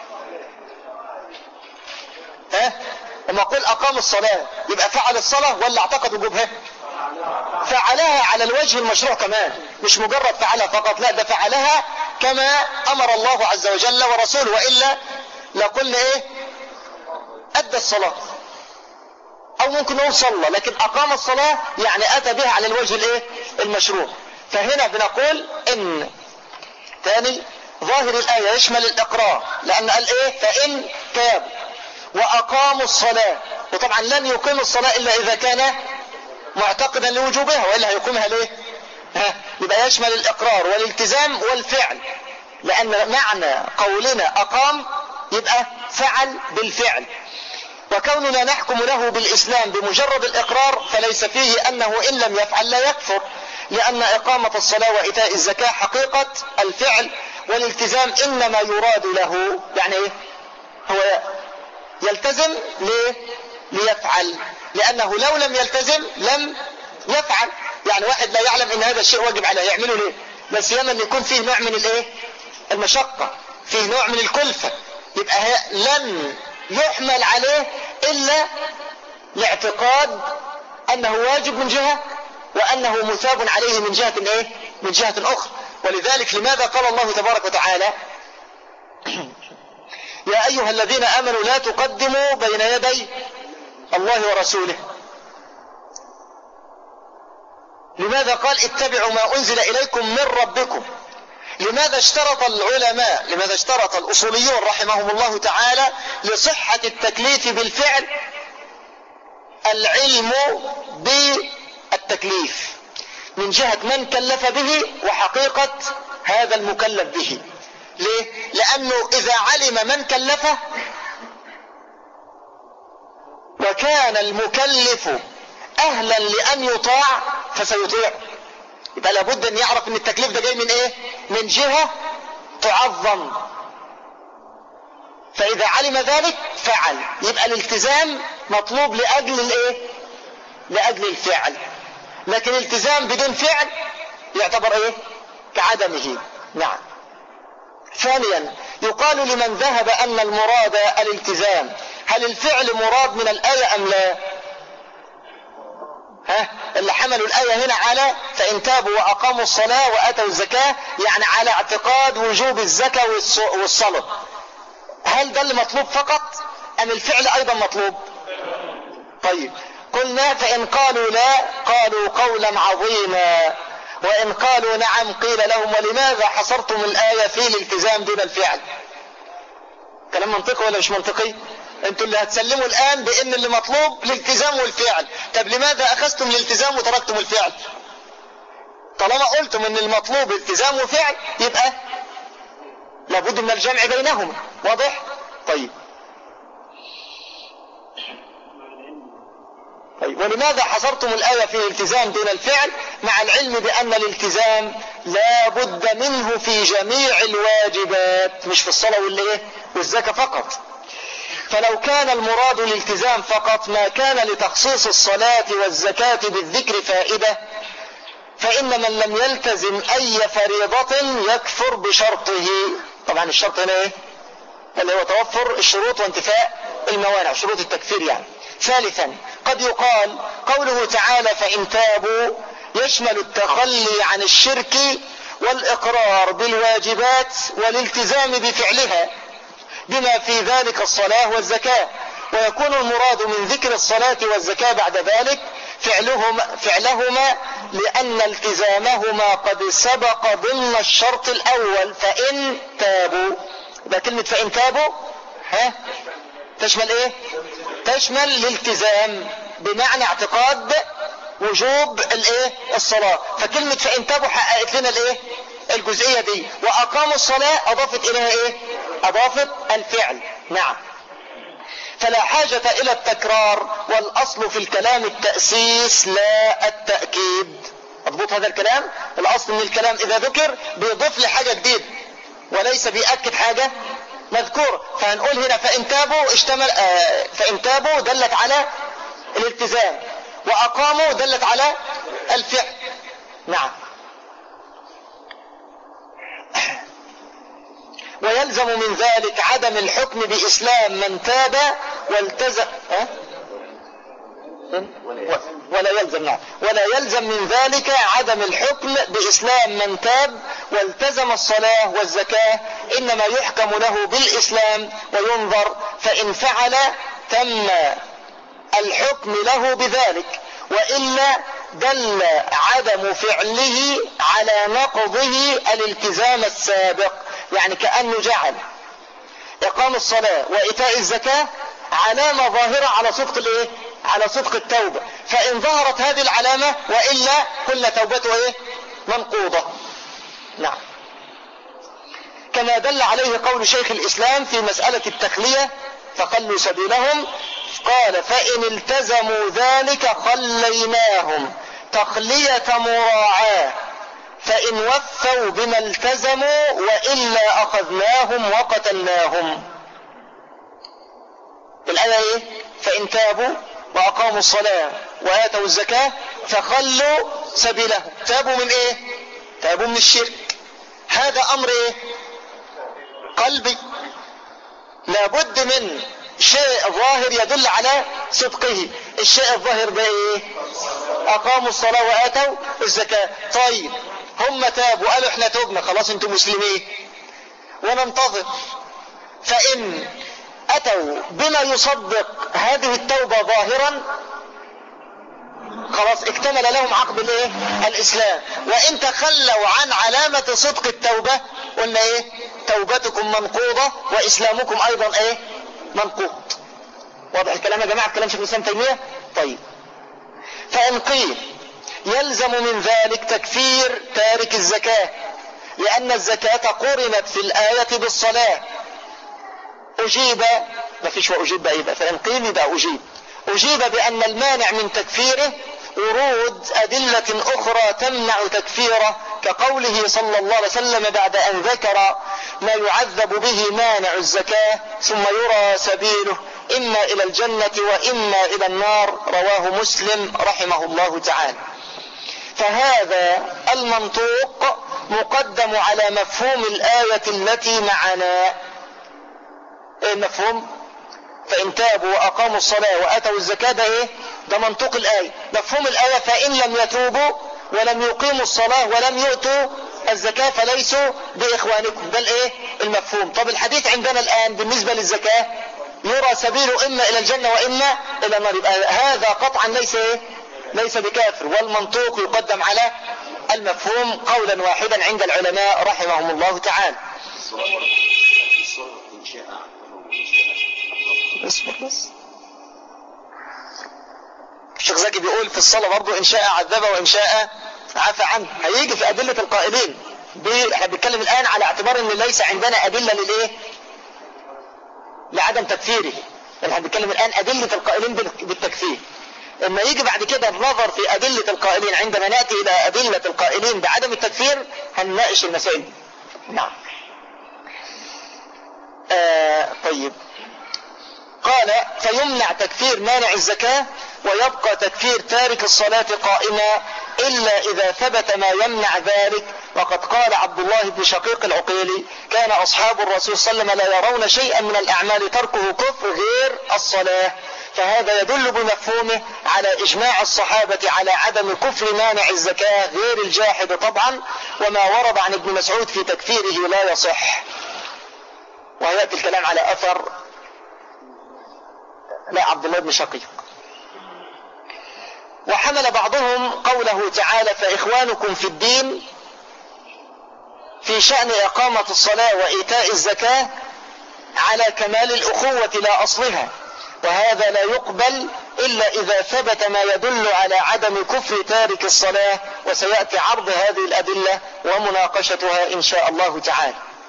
ها لما أقول أقام الصلاة يبقى فعل الصلاة ولا اعتقد وجوبها؟ فعلها على الوجه المشروع كمان، مش مجرد فعلها فقط، لا، ده فعلها كما أمر الله عز وجل ورسوله، وإلا لقلنا إيه؟ أدى الصلاة، أو ممكن نقول صلى، لكن أقام الصلاة يعني أتى بها على الوجه الإيه؟ المشروع. فهنا بنقول إن ثاني ظاهر الآية يشمل الإقرار، لأن قال إيه؟ فإن تابوا وأقاموا الصلاة، وطبعا لن يقيم الصلاة إلا إذا كان معتقدا لوجوبها، وإلا هيقومها ليه؟ ها يبقى يشمل الإقرار والالتزام والفعل، لأن معنى قولنا أقام يبقى فعل بالفعل. وكوننا نحكم له بالإسلام بمجرد الإقرار فليس فيه أنه إن لم يفعل لا يكفر، لأن إقامة الصلاة وإيتاء الزكاة حقيقة الفعل، والالتزام إنما يراد له، يعني إيه؟ هو يلتزم ليه؟ ليفعل، لأنه لو لم يلتزم لم يفعل. يعني واحد لا يعلم إن هذا الشيء واجب عليه يعمله ليه؟ لا سيما أن يكون فيه نوع من الإيه؟ المشقة، فيه نوع من الكلفة، يبقى لن يحمل عليه إلا لاعتقاد أنه واجب من جهة وأنه مثاب عليه من جهة إيه؟ من جهة أخرى. ولذلك لماذا قال الله تبارك وتعالى: يا أيها الذين آمنوا لا تقدموا بين يدي الله ورسوله؟ لماذا قال اتبعوا ما أنزل إليكم من ربكم؟ لماذا اشترط العلماء، لماذا اشترط الأصوليون رحمهم الله تعالى لصحة التكليف بالفعل العلم بالتكليف من جهة من كلف به وحقيقة هذا المكلف به؟ ليه؟ لأنه إذا علم من كلفه وكان المكلف أهلا لأن يطاع فسيطيع، يبقى لابد أن يعرف أن التكليف ده جاي من إيه؟ من جهة تعظم. فإذا علم ذلك فعل، يبقى الالتزام مطلوب لأجل الإيه؟ لأجل الفعل. لكن الالتزام بدون فعل يعتبر إيه؟ كعدمه. نعم. ثانيا، يقال لمن ذهب أن المراد الالتزام: هل الفعل مراد من الآية أم لا؟ ها اللي حملوا الآية هنا على فإن تابوا وأقاموا الصلاة وآتوا الزكاة، يعني على اعتقاد وجوب الزكاة والصلاة. هل ده اللي مطلوب فقط أم الفعل أيضا مطلوب؟ طيب قلنا فإن قالوا لا قالوا قولا عظيما، وإن قالوا نعم قيل لهم ولماذا حصرتم الآية في الالتزام دون الفعل؟ كلام منطقي ولا مش منطقي؟ انتوا اللي هتسلموا الآن بأن اللي مطلوب الالتزام والفعل، طب لماذا أخذتم الالتزام وتركتم الفعل؟ طالما قلتم ان المطلوب التزام وفعل يبقى لابد من الجمع بينهما. واضح؟ طيب طيب ولماذا حصرتم الآية في الالتزام دون الفعل مع العلم بأن الالتزام لا بد منه في جميع الواجبات، مش في الصلاة والزكاة فقط؟ فلو كان المراد الالتزام فقط ما كان لتخصيص الصلاة والزكاة بالذكر فائدة، فإن من لم يلتزم أي فريضة يكفر بشرطه. طبعا الشرط هنا ايه؟ اللي هو توفر الشروط وانتفاء الموانع، شروط التكفير يعني. ثالثا قد يقال قوله تعالى فإن تابوا يشمل التخلي عن الشرك والإقرار بالواجبات والالتزام بفعلها بما في ذلك الصلاة والزكاة، ويكون المراد من ذكر الصلاة والزكاة بعد ذلك فعلهما, فعلهما لأن التزامهما قد سبق ضمن الشرط الأول فإن تابوا. ده كلمة فإن تابوا ها تشمل ايه؟ تشمل الالتزام بمعنى اعتقاد وجوب الايه؟ الصلاة. فكلمة فإن تابوا حققت لنا الايه؟ الجزئية دي. وأقاموا الصلاة أضافت إليها ايه؟ أضافت الفعل. نعم. فلا حاجة إلى التكرار، والأصل في الكلام التأسيس لا التأكيد. أضبط هذا الكلام. الأصل من الكلام إذا ذكر بيضيف لي حاجة جديدة وليس بيأكد حاجة مذكورة. فهنقول هنا فإن تابوا اشتمل آه فإن تابوا دلت على الالتزام، وأقاموا دلت على الفعل. نعم. ويلزم من ذلك عدم الحكم بإسلام من تاب والتزم أه؟ ولا يلزم نعم ولا يلزم من ذلك عدم الحكم بإسلام من تاب والتزم الصلاة والزكاة، إنما يحكم له بالإسلام وينظر، فإن فعل تم الحكم له بذلك، وإلا دل عدم فعله على نقضه الالتزام السابق. يعني كأنه جعل إقام الصلاة وإيتاء الزكاة علامة ظاهرة على صدق الايه؟ على صدق التوبة، فإن ظهرت هذه العلامة وإلا كل توبته ايه؟ منقوضة. نعم. كما دل عليه قول شيخ الإسلام في مسألة التخلية فخلوا سبيلهم، قال فإن التزموا ذلك خليناهم تخلية مراعاة، فإن وفوا بما التزموا وإلا أخذناهم وقتلناهم. الآية إيه؟ فإن تابوا وأقاموا الصلاة وآتوا الزكاة فخلوا سبيلهم. تابوا من إيه؟ تابوا من الشرك. هذا أمر إيه؟ قلبي، لابد من شيء ظاهر يدل على صدقه. الشيء الظاهر ده إيه؟ أقاموا الصلاة وآتوا الزكاة. طيب هم تابوا قالوا احنا توبنا خلاص انتم مسلمين، وننتظر. فإن أتوا بما يصدق هذه التوبة ظاهرا خلاص اكتمل لهم عقد الايه؟ الإسلام. وإن تخلوا عن علامة صدق التوبة قلنا ايه؟ توبتكم منقوضة وإسلامكم أيضا ايه؟ منقوض. واضح الكلام يا جماعة؟ كلام شيخ الإسلام تيمية. طيب فإن قيل يلزم من ذلك تكفير تارك الزكاة لأن الزكاة قرنت في الآية بالصلاة، أجيب ما فيش وأجيب بقى يبقى فإن قيل يبقى أجيب أجيب بأن المانع من تكفيره ورود أدلة أخرى تمنع تكفيره، كقوله صلى الله عليه وسلم بعد أن ذكر ما يعذب به مانع الزكاة ثم يرى سبيله إما إلى الجنة وإما إلى النار، رواه مسلم رحمه الله تعالى. فهذا المنطوق مقدم على مفهوم الآية التي معنا. ايه المفهوم؟ فإن تابوا وأقاموا الصلاة وآتوا الزكاة ده ايه؟ ده منطوق الآية. مفهوم الآية فإن لم يتوبوا ولم يقيموا الصلاة ولم يؤتوا الزكاة فليسوا بإخوانكم، ده الايه المفهوم. طب الحديث عندنا الآن بالنسبة للزكاة يرى سبيله إما إلى الجنة وإما إلى النار، يبقى هذا قطعا ليس ايه ليس بكافر، والمنطوق يقدم على المفهوم قولا واحدا عند العلماء رحمهم الله تعالى. الشيخ زكي بيقول في الصلاة برضو إن شاء عذب وإن شاء عفى عنه، هيجي في أدلة القائلين. احنا بنتكلم الآن على اعتبار ان ليس عندنا أدلة للإيه لعدم تكفيره، احنا بنتكلم الآن أدلة القائلين بالتكفير. اما يجي بعد كده النظر في أدلة القائلين، عندما نأتي إلى أدلة القائلين بعدم التكفير هنناقش المسائل. نعم. آه طيب، قال فيمنع تكفير مانع الزكاة ويبقى تكفير تارك الصلاة قائما إلا إذا ثبت ما يمنع ذلك. وقد قال عبد الله بن شقيق العقيلي كان أصحاب الرسول صلى الله عليه وسلم لا يرون شيئا من الأعمال تركه كفر غير الصلاة، فهذا يدل بمفهومه على إجماع الصحابة على عدم كفر مانع الزكاة غير الجاحد طبعا، وما ورد عن ابن مسعود في تكفيره لا يصح. ويأتي الكلام على أثر لا عبد الله بن شقيق. وحمل بعضهم قوله تعالى فإخوانكم في الدين في شأن إقامة الصلاة وإيتاء الزكاة على كمال الأخوة لا أصلها، وهذا لا يقبل إلا إذا ثبت ما يدل على عدم كفر تارك الصلاة، وسيأتي عرض هذه الأدلة ومناقشتها إن شاء الله تعالى.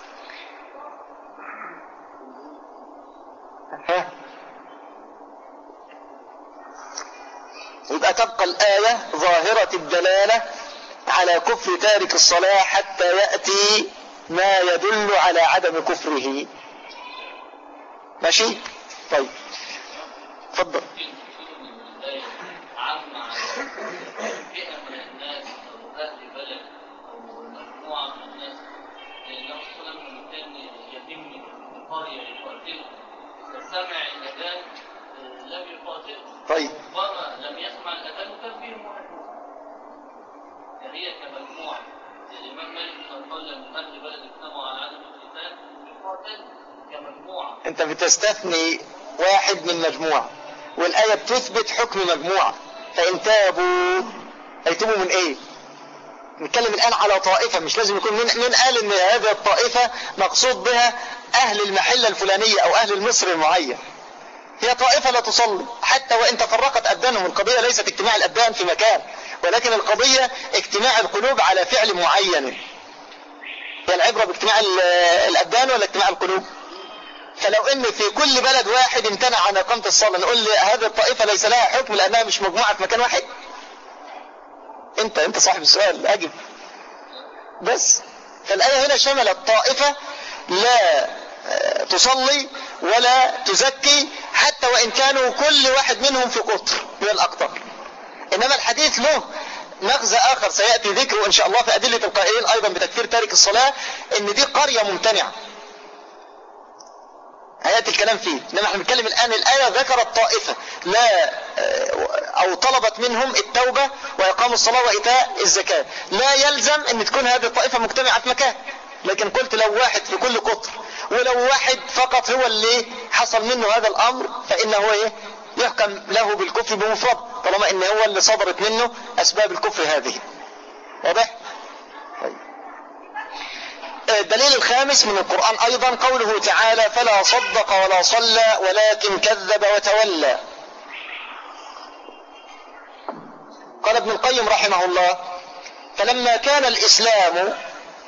ها؟ يبقى تبقى الآية ظاهرة الدلالة على كفر تارك الصلاة حتى يأتي ما يدل على عدم كفره. ماشي؟ طيب تفضل. سمع الأذان لم يقاتل. طيب. وما لم يسمع الأذان كان فيه مهاجمة. هي كمجموعة. الإمام مالك قال لما أهل بلد اجتمعوا على عدم القتال يقاتل كمجموعة. أنت بتستثني واحد من مجموعة، والآية بتثبت حكم مجموعة. فإن تابوا هيتوبوا من إيه؟ نتكلم الآن على طائفة، مش لازم يكون من, من قال إن هذه الطائفة مقصود بها أهل المحلة الفلانية أو أهل المصر المعين. هي طائفة لا تصلي حتى وإن تفرقت أبدانهم. القضية ليست اجتماع الأبدان في مكان، ولكن القضية اجتماع القلوب على فعل معين. هي العبرة باجتماع الأبدان ولا اجتماع القلوب؟ فلو إن في كل بلد واحد امتنع عن إقامة الصلاة نقول لي هذه الطائفة ليس لها حكم لأنها مش مجموعة في مكان واحد؟ انت انت صاحب السؤال اجب بس. فالآية هنا شملت طائفة لا تصلي ولا تزكي حتى وإن كانوا كل واحد منهم في قطر من الأقطار. إنما الحديث له مغزى آخر سيأتي ذكره إن شاء الله في أدلة القائلين أيضا بتكفير تارك الصلاة، إن دي قرية ممتنعة هيأتي الكلام فيه. إنما احنا بنتكلم الآن الآية ذكرت طائفة لا أو طلبت منهم التوبة وإقام الصلاة وإيتاء الزكاة، لا يلزم أن تكون هذه الطائفة مجتمعة في مكان. لكن قلت لو واحد في كل قطر ولو واحد فقط هو اللي حصل منه هذا الأمر فإنه إيه يحكم له بالكفر بمفرد، طالما إن هو اللي صدرت منه أسباب الكفر هذه. واضح؟ الدليل الخامس من القرآن أيضا قوله تعالى فلا صدق ولا صلى ولكن كذب وتولى. قال ابن القيم رحمه الله فلما كان الإسلام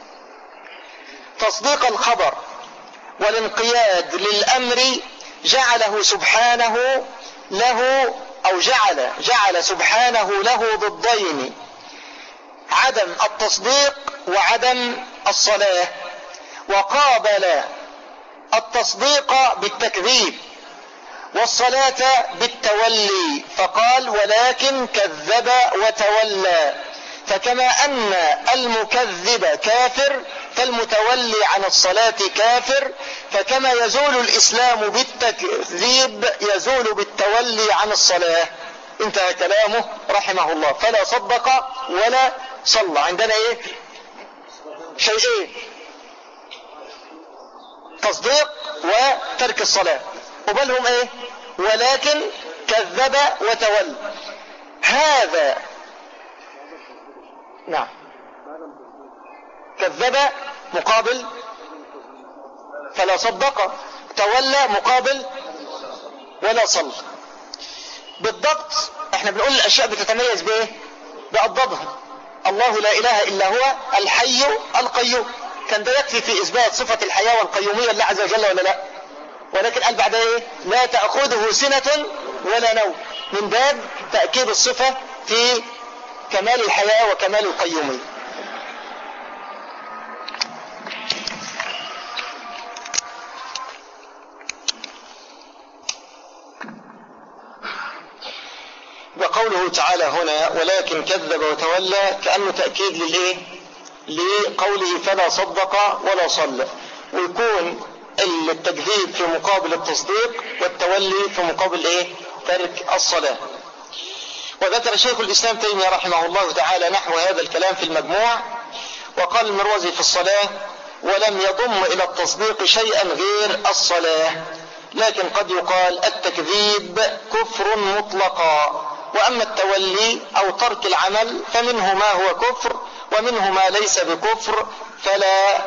تصديق الخبر والانقياد للأمر جعله سبحانه له أو جعل جعل سبحانه له ضدين، عدم التصديق وعدم الصلاة، وقابل التصديق بالتكذيب والصلاة بالتولي فقال ولكن كذب وتولى. فكما أن المكذب كافر فالمتولي عن الصلاة كافر، فكما يزول الإسلام بالتكذيب يزول بالتولي عن الصلاة. انتهى كلامه رحمه الله. فلا صدق ولا صلى. عندنا ايه؟ شيئين: تصديق وترك الصلاة. وبلهم ايه؟ ولكن كذب وتولى. هذا نعم، كذب مقابل فلا صدق، تولى مقابل ولا صلى. بالضبط احنا بنقول الاشياء بتتميز بايه؟ بأضدادها. الله لا اله الا هو الحي القيوم، كان ده يكفي في اثبات صفة الحياة والقيومية لله عز وجل ولا لا؟ ولكن قال بعد ايه؟ لا تأخذه سنة ولا نوم، من باب تأكيد الصفة في كمال الحياة وكمال القيومية. وقوله تعالى هنا ولكن كذب وتولى كأنه تأكيد للإيه؟ لقوله فلا صدق ولا صلى، ويكون التكذيب في مقابل التصديق والتولي في مقابل إيه؟ ترك الصلاة. وذكر شيخ الإسلام تيمية رحمه الله تعالى نحو هذا الكلام في المجموع، وقال المروزي في الصلاة: ولم يضم إلى التصديق شيئا غير الصلاة، لكن قد يقال التكذيب كفر مطلقا، وأما التولي أو ترك العمل فمنه ما هو كفر ومنه ما ليس بكفر، فلا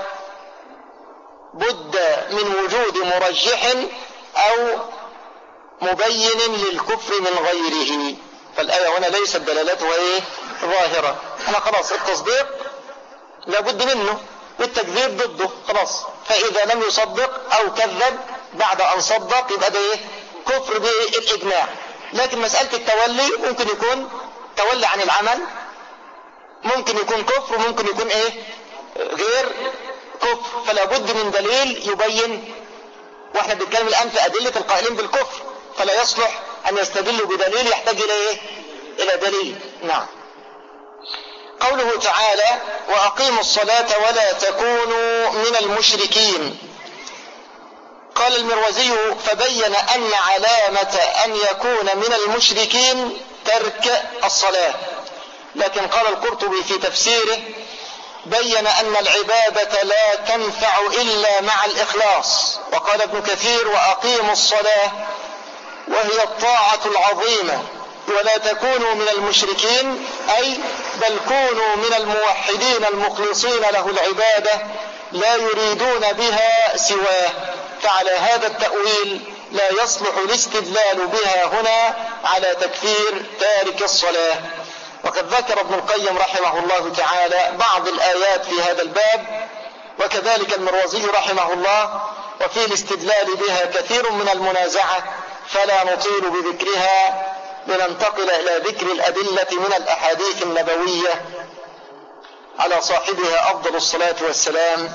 بد من وجود مرجح أو مبين للكفر من غيره. فالآية هنا ليست دلالتها إيه؟ ظاهرة. أنا خلاص التصديق لابد منه والتكذيب ضده خلاص، فإذا لم يصدق أو كذب بعد أن صدق يبقى ده إيه؟ كفر بالإجماع. لكن مسألة التولي ممكن يكون تولي عن العمل، ممكن يكون كفر وممكن يكون إيه؟ غير كفر، فلا بد من دليل يبين. واحنا بنتكلم الآن في أدلة القائلين بالكفر، فلا يصلح أن يستدلوا بدليل يحتاج إلى إيه؟ إلى دليل. نعم. قوله تعالى وأقيموا الصلاة ولا تكونوا من المشركين، قال المروزي فبين أن علامة أن يكون من المشركين ترك الصلاة، لكن قال القرطبي في تفسيره بين أن العبادة لا تنفع إلا مع الإخلاص. وقال ابن كثير وأقيموا الصلاة وهي الطاعة العظيمة ولا تكونوا من المشركين، أي بل كونوا من الموحدين المخلصين له العبادة لا يريدون بها سواه. فعلى هذا التأويل لا يصلح الاستدلال بها هنا على تكفير تارك الصلاة. وقد ذكر ابن القيم رحمه الله تعالى بعض الآيات في هذا الباب، وكذلك المروزي رحمه الله، وفي الاستدلال بها كثير من المنازعة، فلا نطيل بذكرها لننتقل إلى ذكر الأدلة من الأحاديث النبوية على صاحبها أفضل الصلاة والسلام.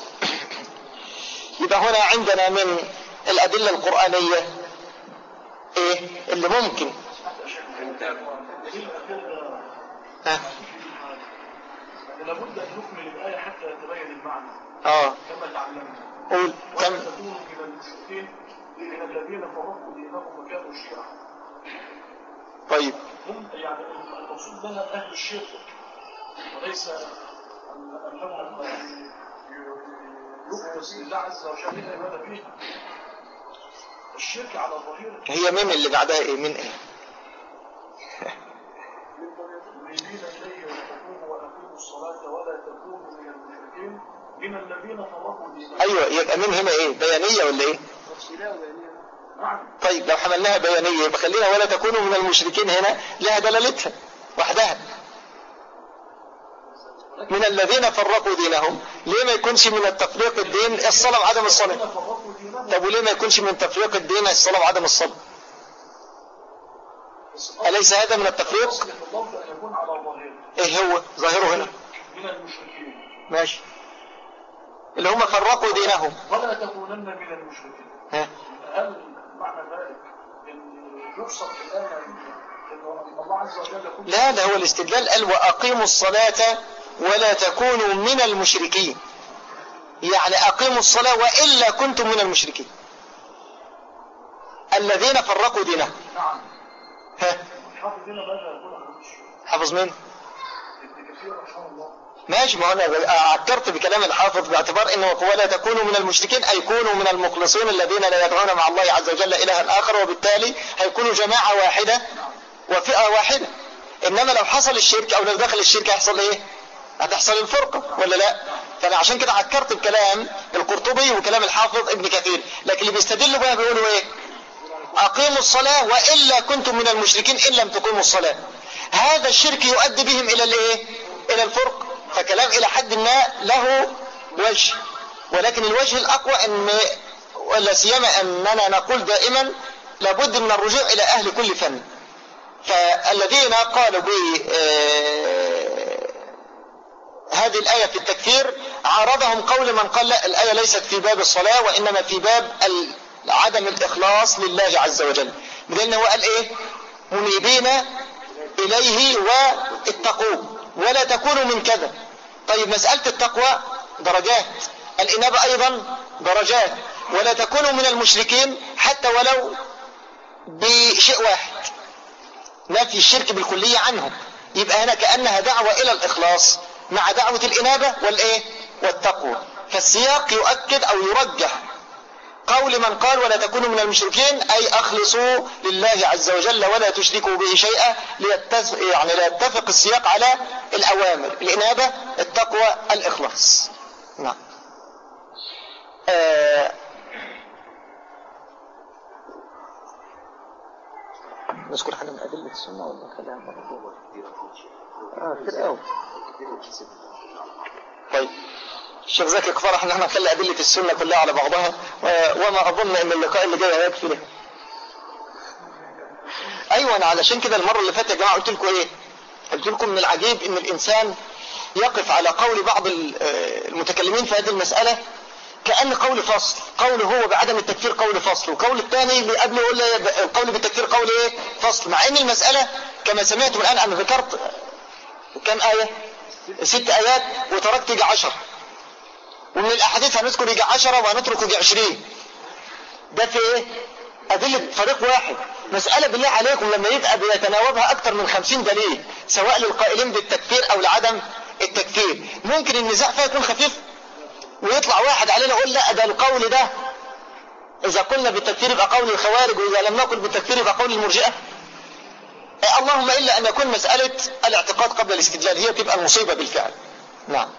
يبقى هنا عندنا من الأدلة القرآنية إيه اللي ممكن ها لابد أن نكمل الآية حتى يتبين المعنى. آه كما تعلمنا. قول كم. ولا تكونوا من المشركين من الذين فرقوا دينهم وكانوا شيعا. طيب. هم يعني المقصود بها أهل الشرك، وليس أنهم يقدس لله عز وجل العبادة فيها. الشرك على ظاهره. هي من اللي بعدها إيه؟ من إيه؟ يريدون إليه وتقوموا وأقيموا الصلاة ولا تكونوا من المشركين من الذين فرقوا دينهم. أيوة، يبقى من هنا إيه؟ بيانية ولا إيه؟ طيب لو حملناها بيانية يبقى خلينا ولا تكونوا من المشركين هنا لها دلالتها وحدها. من الذين فرقوا دينهم، ليه ما يكونش من التفريق الدين الصلاة وعدم الصلاة؟ طب وليه ما يكونش من تفريق الدين الصلاة وعدم الصلاة؟ أليس هذا من التفريق؟ ايه هو ظاهره هنا؟ من المشركين. ماشي. اللي هم فرقوا دينهم. ولا تكونن من المشركين. ها. هل معنى ذلك ان يقصد الآية ان الله عز وجل يقول لا، ده هو الاستدلال قال وأقيموا الصلاة ولا تكونوا من المشركين، يعني أقيموا الصلاة وإلا كنتم من المشركين الذين فرقوا دينهم. نعم. ها. حافظ هنا ماذا يقول حافظ مين؟ ابن كثير رحمه الله. ماشي، ما انا عكرت بكلام الحافظ باعتبار انه ولا تكونوا من المشركين اي كونوا من المخلصين الذين لا يدعون مع الله عز وجل الها اخر، وبالتالي هيكونوا جماعه واحده وفئه واحده. انما لو حصل الشرك او لو دخل الشرك هيحصل ايه؟ هتحصل الفرقه ولا لا؟ فانا عشان كده عكرت بكلام القرطبي وكلام الحافظ ابن كثير. لكن اللي بيستدلوا بقى بيقولوا ايه؟ اقيموا الصلاه والا كنتم من المشركين ان لم تقيموا الصلاه. هذا الشرك يؤدي بهم الى الايه؟ الى الفرقه. فكلام الى حد ما له وجه، ولكن الوجه الاقوى ان ولا سيما اننا نقول دائما لابد من الرجوع الى اهل كل فن. فالذين قالوا ب هذه الآية في التكفير عارضهم قول من قال لا، الآية ليست في باب الصلاة وإنما في باب عدم الإخلاص لله عز وجل، بدلنا هو قال إيه؟ منيبين إليه واتقوه ولا تكونوا من كذا. طيب مسألة التقوى درجات، الإنابة أيضا درجات، ولا تكونوا من المشركين حتى ولو بشيء واحد، نفي الشرك بالكلية عنهم. يبقى هنا كأنها دعوة إلى الإخلاص مع دعوة الإنابة والإيه؟ والتقوى. فالسياق يؤكد أو يرجح قول من قال ولا تكونوا من المشركين أي أخلصوا لله عز وجل ولا تشركوا به شيئا، ليتفق يعني لا يتفق السياق على الأوامر، الإنابة، التقوى، الإخلاص. نعم. آه نذكر حاجة من أدلة السنة ولا خليها مرة؟ آه كتير قوي. طيب الشيخ زكي اقترح ان احنا نخلي أدلة السنة كلها على بعضها، وما أظن ان اللقاء اللي جاي هيكفي له. ايوه انا علشان كده المرة اللي فاتت يا جماعة قلت لكم ايه؟ قلت لكم من العجيب ان الانسان يقف على قول بعض المتكلمين في هذه المسألة كأن قول فصل، قول هو بعدم التكفير قول فصل، وقول الثاني اللي قبله يقول القول بالتكفير قول ايه؟ فصل، مع ان المسألة كما سمعتم الآن انا ذكرت كم آية؟ ست آيات وتركت يجي عشر، ومن الأحاديث هنذكر يجي عشرة وهنترك يجي عشرين. ده في ايه؟ أدلة فريق واحد. مسألة بالله عليكم لما يبقى بيتناوبها أكثر من خمسين دليل سواء للقائلين بالتكفير أو لعدم التكفير، ممكن النزاع فيها يكون خفيف ويطلع واحد علينا يقول لا ده القول ده إذا قلنا بالتكفير يبقى قول الخوارج، وإذا لم نقل بالتكفير يبقى قول المرجئة. اللهم إلا أن يكون مسألة الاعتقاد قبل الاستدلال هي تبقى المصيبة بالفعل. نعم.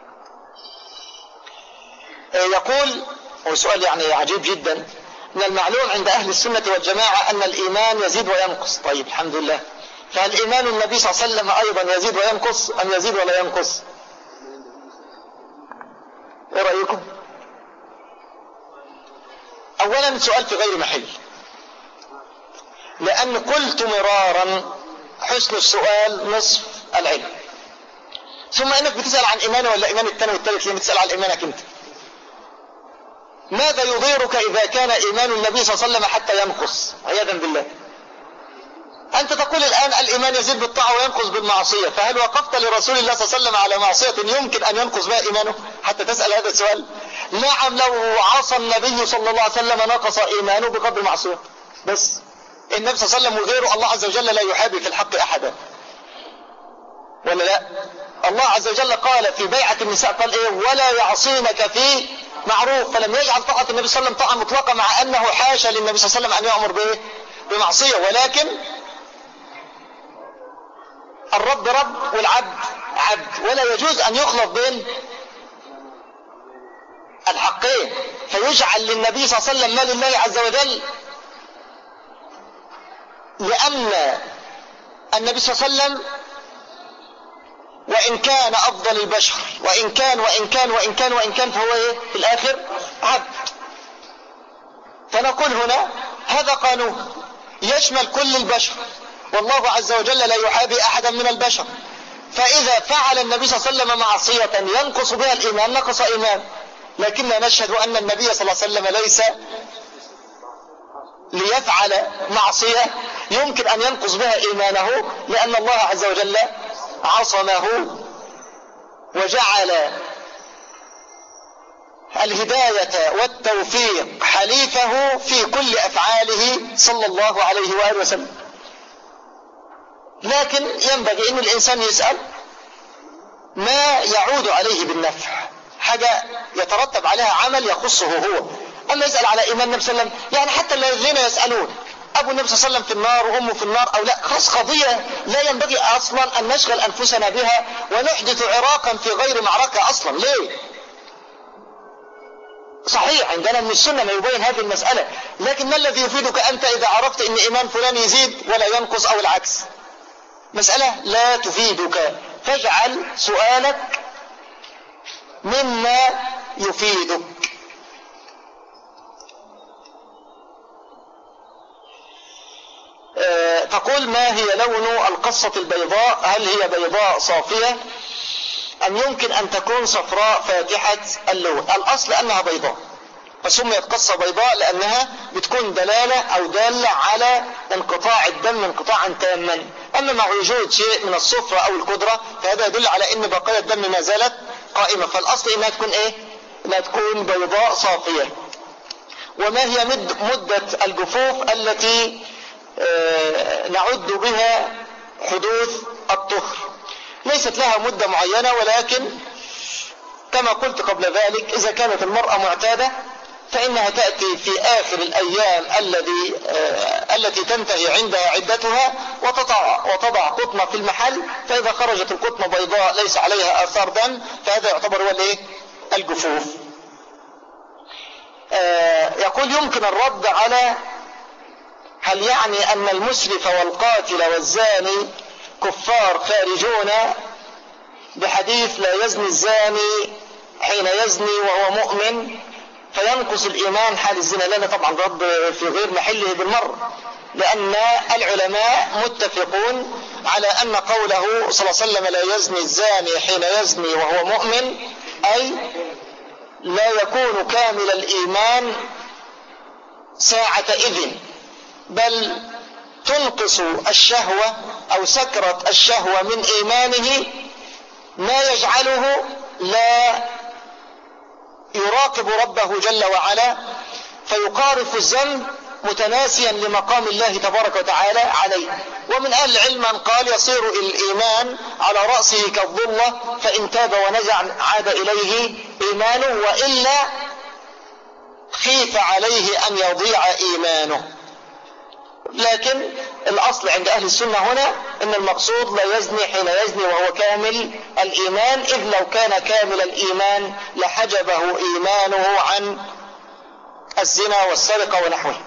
يقول وسؤال يعني عجيب جدا، من المعلوم عند أهل السنة والجماعة أن الإيمان يزيد وينقص. طيب الحمد لله. فهل إيمان النبي صلى الله عليه وسلم أيضا يزيد وينقص أم يزيد ولا ينقص؟ ايه رأيكم؟ اولا سؤال في غير محل، لان قلت مرارا حسن السؤال نصف العلم. ثم انك بتسأل عن ايمانه ولا ايمان الثاني والثالث، ليه بتسأل عن ايمانك انت؟ ماذا يضيرك اذا كان ايمان النبي صلى الله عليه وسلم حتى ينقص عياذا بالله؟ انت تقول الان الايمان يزيد بالطاعة وينقص بالمعصية، فهل وقفت لرسول الله صلى الله عليه وسلم على معصية يمكن ان ينقص بها ايمانه حتى تسأل هذا السؤال؟ نعم، لو عصى النبي صلى الله عليه وسلم نقص ايمانه بقدر معصية، بس النبي صلى الله عليه وسلم وغيره الله عز وجل لا يحابي في الحق احدا، ولا لا؟ الله عز وجل قال في بيعة النساء قال ايه؟ ولا يعصينك في معروف، فلم يجعل طاعة النبي صلى الله عليه وسلم طاعة مطلقة، مع انه حاشا للنبي صلى الله عليه وسلم ان يأمر بايه؟ بمعصية، ولكن الرب رب والعبد عبد، ولا يجوز ان يخلط بين الحقين، فيجعل للنبي صلى الله عليه وسلم ما لله عز وجل، لأن النبي صلى الله عليه وسلم وإن كان أفضل البشر وإن كان وإن كان وإن كان وإن كان فهو إيه في الآخر؟ عبد. فنقول هنا هذا قانون يشمل كل البشر، والله عز وجل لا يحابي أحدا من البشر، فإذا فعل النبي صلى الله عليه وسلم معصية ينقص بها الإيمان نقص إيمان، لكننا نشهد أن النبي صلى الله عليه وسلم ليس ليفعل معصية يمكن أن ينقص بها إيمانه، لأن الله عز وجل عصمه وجعل الهداية والتوفيق حليفه في كل أفعاله صلى الله عليه وآله وسلم. لكن ينبغي أن الإنسان يسأل ما يعود عليه بالنفع، حاجة يترتب عليها عمل يخصه هو. أما يسأل على إيمان النبي صلى الله عليه وسلم، يعني حتى الذين يسألون أبو النبي صلى الله عليه وسلم في النار وأمه في النار أو لا، خلاص قضية لا ينبغي أصلا أن نشغل أنفسنا بها ونحدث عراقا في غير معركة أصلا. ليه؟ صحيح عندنا من السنة ما يبين هذه المسألة، لكن ما الذي يفيدك أنت إذا عرفت أن إيمان فلان يزيد ولا ينقص أو العكس؟ مسألة لا تفيدك، فاجعل سؤالك مما يفيدك. أه تقول ما هي لون القصة البيضاء؟ هل هي بيضاء صافية أم يمكن أن تكون صفراء فاتحة اللون؟ الأصل أنها بيضاء، فسميت قصة بيضاء لأنها بتكون دلالة أو دالة على انقطاع الدم انقطاعا تاما. أما مع وجود شيء من الصفرة أو الكدرة فهذا يدل على أن بقايا الدم ما زالت قائمة، فالأصل إنها تكون إيه؟ إنها تكون بيضاء صافية. وما هي مدة الجفوف التي آه نعد بها حدوث الطهر؟ ليست لها مدة معينة، ولكن كما قلت قبل ذلك إذا كانت المرأة معتادة فإنها تأتي في آخر الأيام الذي آه التي تنتهي عندها عدتها وتضع, وتضع قطنة في المحل، فإذا خرجت القطنة بيضاء ليس عليها آثار دم فهذا يعتبر هو الايه؟ الجفوف. آه يقول يمكن الرد على هل يعني أن المسرف والقاتل والزاني كفار خارجون بحديث لا يزني الزاني حين يزني وهو مؤمن فينقص الإيمان حال الزنا؟ لنا طبعا رد في غير محله بالمرة، لأن العلماء متفقون على أن قوله صلى الله عليه وسلم لا يزني الزاني حين يزني وهو مؤمن أي لا يكون كامل الإيمان ساعة إذن، بل تنقص الشهوة أو سكرة الشهوة من إيمانه ما يجعله لا يراقب ربه جل وعلا فيقارف الذنب متناسيا لمقام الله تبارك وتعالى عليه. ومن أهل العلم من قال يصير الإيمان على رأسه كالظلة فإن تاب ونزع عاد إليه إيمانه، وإلا خيف عليه أن يضيع إيمانه. لكن الأصل عند أهل السنة هنا أن المقصود لا يزني حين يزني وهو كامل الإيمان، إذ لو كان كامل الإيمان لحجبه إيمانه عن الزنا والسرقة ونحوه.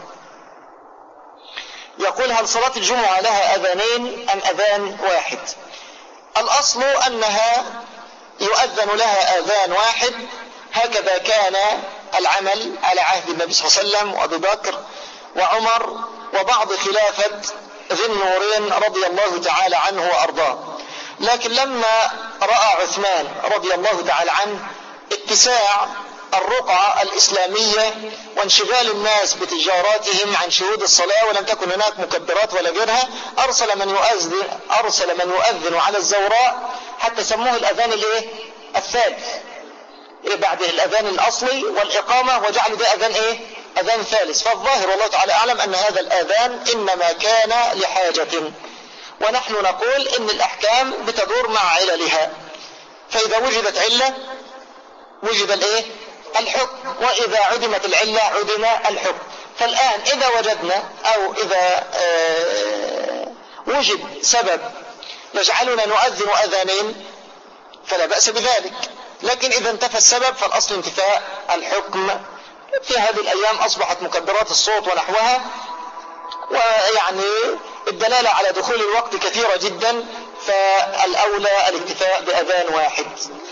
يقول هل صلاة الجمعة لها أذانين أم أذان واحد؟ الأصل أنها يؤذن لها أذان واحد، هكذا كان العمل على عهد النبي صلى الله عليه وسلم وأبي بكر وعمر وبعض خلافة ذي النورين رضي الله تعالى عنه وأرضاه. لكن لما رأى عثمان رضي الله تعالى عنه اتساع الرقعة الإسلامية وانشغال الناس بتجاراتهم عن شهود الصلاة ولم تكن هناك مكبرات ولا غيرها، أرسل من يؤذن أرسل من يؤذن على الزوراء حتى سموه الأذان الايه؟ الثالث، إيه بعد الأذان الأصلي والإقامة وجعلوا ده أذان إيه؟ أذان ثالث. فالظاهر والله تعالى أعلم أن هذا الأذان إنما كان لحاجة، ونحن نقول إن الأحكام بتدور مع عللها، فإذا وجدت علة وجد الإيه؟ الحكم، وإذا عدمت العلة عدم الحكم. فالآن إذا وجدنا أو إذا آه وجد سبب يجعلنا نؤذن أذانين فلا بأس بذلك، لكن إذا انتفى السبب فالأصل انتفاء الحكم. في هذه الأيام أصبحت مكبرات الصوت ونحوها، ويعني الدلالة على دخول الوقت كثيرة جدا، فالأولى الاكتفاء بأذان واحد.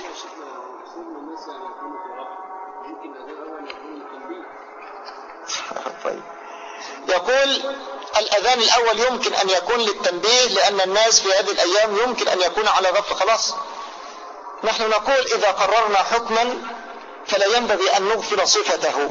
طيب. يقول الأذان الأول يمكن أن يكون للتنبيه لأن الناس في هذه الأيام يمكن أن يكون على غفلة. خلاص نحن نقول إذا قررنا حكما فلا ينبغي أن نغفل صفته.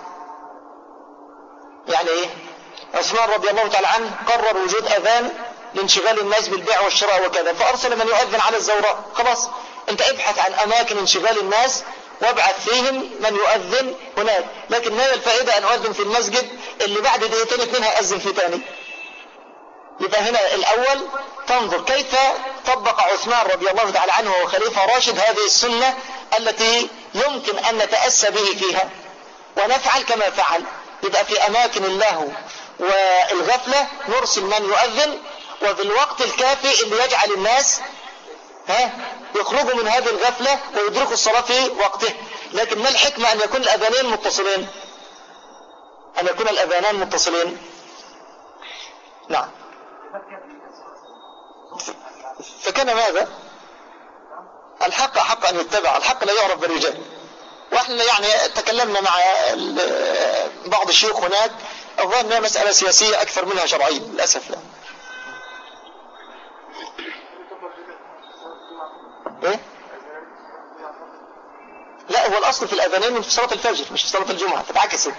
يعني إيه؟ عثمان رضي الله تعالى عنه قرر وجود أذان لانشغال الناس بالبيع والشراء وكذا، فأرسل من يؤذن على الزوراء. خلاص أنت ابحث عن أماكن انشغال الناس وابعث فيهم من يؤذن هناك، لكن ما هي الفائدة أن أؤذن في المسجد اللي بعد دقيقتين اثنين هيأذن فيه تاني؟ يبقى هنا الأول تنظر كيف طبق عثمان رضي الله تعالى عنه وهو خليفة راشد هذه السنة التي يمكن أن نتأسى به فيها ونفعل كما فعل. يبقى في أماكن اللهو والغفلة نرسل من يؤذن، وفي الوقت الكافي اللي يجعل الناس ها يخرجوا من هذه الغفلة ويدركوا الصلاة في وقته. لكن ما الحكمة أن يكون الأذانين متصلين؟ أن يكون الأذانان متصلين. نعم. فكان ماذا؟ الحق حق أن يتبع، الحق لا يعرف بالرجال. واحنا يعني تكلمنا مع بعض الشيوخ هناك، الظاهر انها مسألة سياسية أكثر منها شرعية للأسف. لا إيه؟ لا، هو الأصل في الأذانين في صلاة الفجر مش في صلاة الجمعة، فتعكست.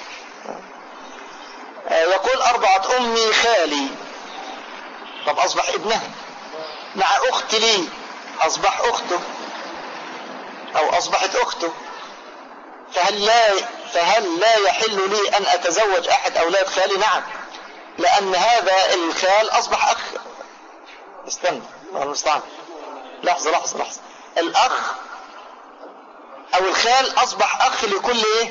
يقول أربعة أمي خالي، طب أصبح ابنها، مع أخت لي أصبح أخته أو أصبحت أخته، فهل لا, فهل لا يحل لي أن أتزوج أحد أولاد خالي؟ نعم، لأن هذا الخال أصبح أخ. استنى الله المستعان، لحظة لحظة لحظة الأخ أو الخال أصبح أخ لكل إيه؟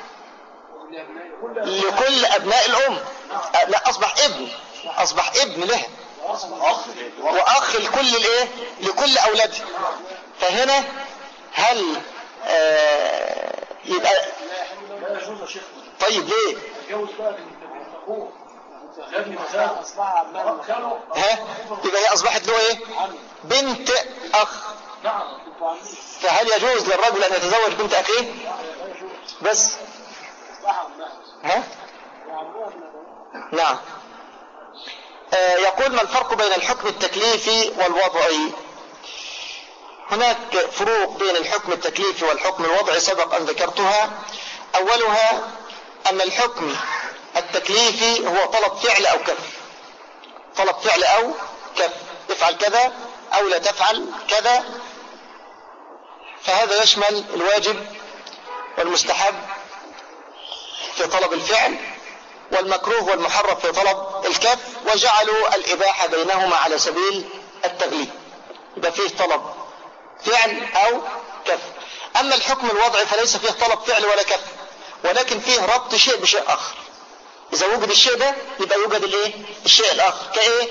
لكل أبناء الأم. لا، أصبح ابن، أصبح ابن له وأخ لكل الإيه؟ لكل أولاده. فهنا هل آه يبقى طيب ليه؟ ها؟ يبقى هي أصبحت له إيه؟ بنت أخ. فهل يجوز للرجل أن يتزوج بنت أخيه؟ بس ها؟ نعم. آه يقول ما الفرق بين الحكم التكليفي والوضعي؟ هناك فروق بين الحكم التكليفي والحكم الوضعي سبق أن ذكرتها. أولها أن الحكم التكليفي هو طلب فعل أو كف، طلب فعل أو كف، افعل كذا أو لا تفعل كذا. فهذا يشمل الواجب والمستحب في طلب الفعل، والمكروه والمحرم في طلب الكف، وجعلوا الإباحة بينهما على سبيل التغليب. يبقى فيه طلب فعل أو كف. أما الحكم الوضعي فليس فيه طلب فعل ولا كف، ولكن فيه ربط شيء بشيء آخر. إذا وجد الشيء ده يبقى يوجد الايه؟ الشيء الآخر. كإيه؟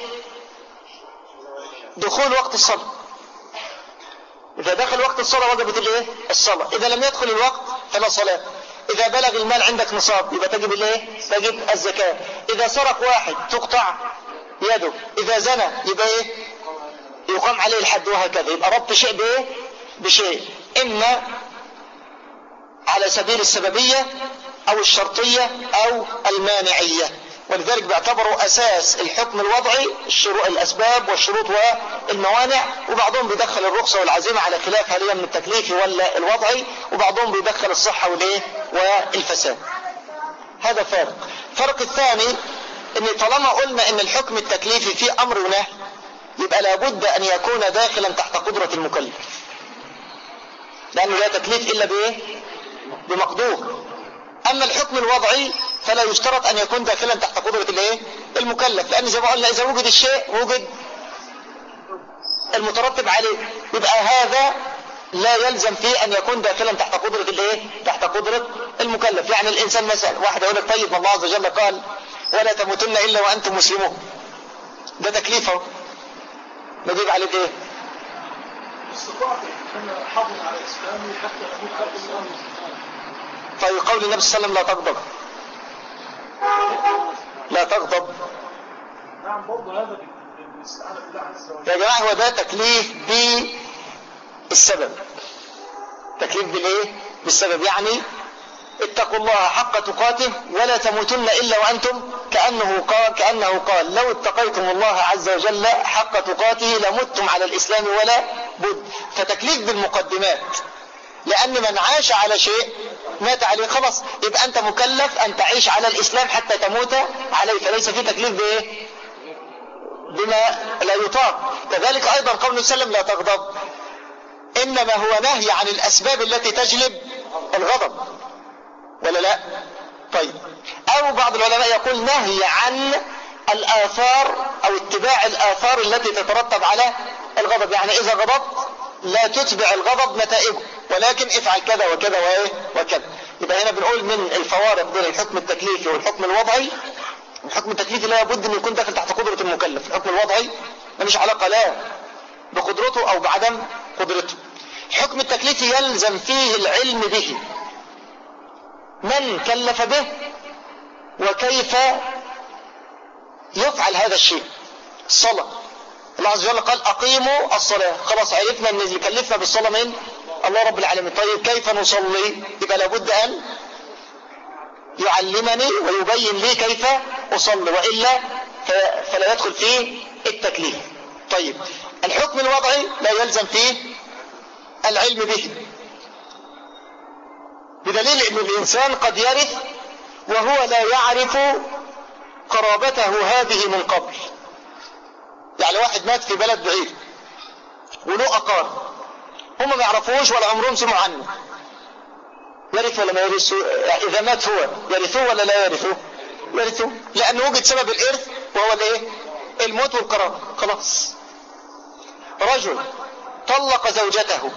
دخول وقت الصلاة. إذا دخل وقت الصلاة وجبت الايه؟ الصلاة. إذا لم يدخل الوقت فلا صلاة. إذا بلغ المال عندك نصاب يبقى تجب الايه؟ تجب الزكاة. إذا سرق واحد تقطع يده. إذا زنى يبقى ايه؟ يقام عليه الحد، وهكذا. يبقى ربط شيء بايه؟ بشيء، إما على سبيل السببية أو الشرطية أو المانعية. ولذلك بيعتبروا أساس الحكم الوضعي الشروط، الأسباب والشروط والموانع. وبعضهم بيدخل الرخصة والعزيمة على خلاف هل هي من التكليفي ولا الوضعي، وبعضهم بيدخل الصحة والايه والفساد. هذا فرق. الفرق الثاني ان طالما قلنا ان الحكم التكليفي فيه أمر ونهي، يبقى لابد أن يكون داخلا تحت قدرة المكلف، لأنه لا تكليف إلا بإيه؟ بمقدور. أما الحكم الوضعي فلا يشترط أن يكون داخلا تحت قدرة الإيه؟ المكلف، لأن زي ما قلنا إذا وجد الشيء وجد المترتب عليه. يبقى هذا لا يلزم فيه أن يكون داخلا تحت قدرة الإيه؟ تحت قدرة المكلف. يعني الإنسان مثلا واحد يقول لك طيب الله عز وجل قال ولا تموتن إلا وأنتم مسلمون، ده تكليفه، نجيب عليه إيه؟ استطاعت أن أحافظ على إسلامي حتى أموت خلف الإسلام. طيب قول النبي صلى الله عليه وسلم لا تغضب، لا تغضب. نعم، برضه هذا بالاستعانة بالله عز وجل. يا جماعة هو ده تكليف بالسبب، تكليف بالايه؟ بالسبب. يعني اتقوا الله حق تقاته ولا تموتن إلا وأنتم، كأنه قال, كأنه قال لو اتقيتم الله عز وجل حق تقاته لمتم على الإسلام ولا بد. فتكليف بالمقدمات، لأن من عاش على شيء مات عليه خلاص، يبقى أنت مكلف أن تعيش على الإسلام حتى تموت عليه، فليس في تكليف بإيه؟ بما لا يطاق. كذلك أيضا قول النبي صلى الله عليه وسلم لا تغضب، إنما هو نهي عن الأسباب التي تجلب الغضب، ولا لا؟ طيب. أو بعض العلماء يقول نهي عن الآثار أو اتباع الآثار التي تترتب على الغضب. يعني إذا غضبت لا تتبع الغضب نتائجه، ولكن افعل كذا وكذا وإيه وكذا. يبقى هنا بنقول من الفوارق بين الحكم التكليفي والحكم الوضعي، الحكم التكليفي لا بد أن يكون داخل تحت قدرة المكلف. الحكم الوضعي ملوش علاقة لا بقدرته أو بعدم قدرته. الحكم التكليفي يلزم فيه العلم به، من كلف به وكيف يفعل هذا الشيء. الصلاة، الله عز وجل قال أقيموا الصلاة، خلاص عرفنا أن اللي كلفنا بالصلاة من الله رب العالمين. طيب كيف نصلي؟ يبقى لابد أن يعلمني ويبين لي كيف أصلي، وإلا فلا يدخل فيه التكليف. طيب الحكم الوضعي لا يلزم فيه العلم به، بدليل أن الإنسان قد يرث وهو لا يعرف قرابته هذه من قبل. يعني واحد مات في بلد بعيد وله أقارب هم ما يعرفوش ولا عمرهم سمعوا عنه، يرث ولا ما يرث؟ يعني إذا مات هو يرثوه ولا لا يرثوه؟ يرثوه، لأنه وجد سبب الإرث وهو الإيه؟ الموت والقرابة. خلاص. رجل طلق زوجته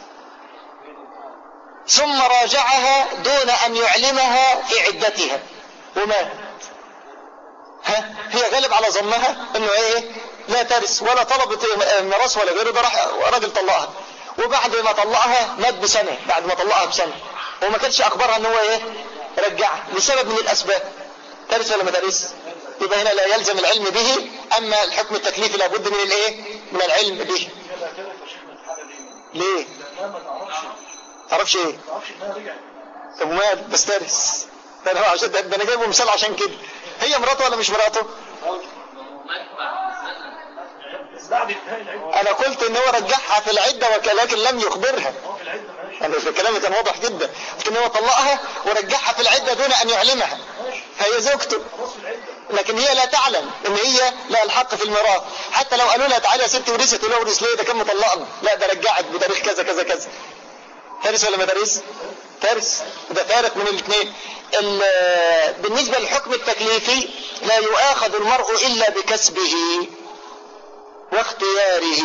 ثم راجعها دون أن يعلمها في عدتها ومات، ها هي غالب على ظنها انه ايه لا ترث ولا طلبت ميراث ولا غيره، ده راح راجل طلقها، وبعد ما طلقها مات بسنه، بعد ما طلقها بسنه وما كانش اخبرها ان هو ايه رجعها لسبب من الاسباب، ترث ولا ما ترث؟ يبقى هنا لا يلزم العلم به. اما الحكم التكليفي لابد من الايه من العلم به. ليه؟ تعرفش ايه؟ طب ومال بس ترث؟ ده انا عشان ده انا جايبه مثال عشان كده. هي مراته ولا مش مراته؟ انا قلت ان هو رجعها في العده ولكن لم يخبرها. يعني في كلامي كان واضح جدا، قلت ان هو طلقها ورجعها في العده دون ان يعلمها، فهي زوجته، لكن هي لا تعلم ان هي لا الحق في الميراث. حتى لو قالوا لها تعالي يا ستي ورثت، تقول لها ورث ليه؟ ده كان مطلقنا. لا ده رجعت بتاريخ كذا كذا كذا. ترث ولا ما ترث؟ ترث. ده فارق من الاثنين. بالنسبه للحكم التكليفي لا يؤاخذ المرء الا بكسبه واختياره.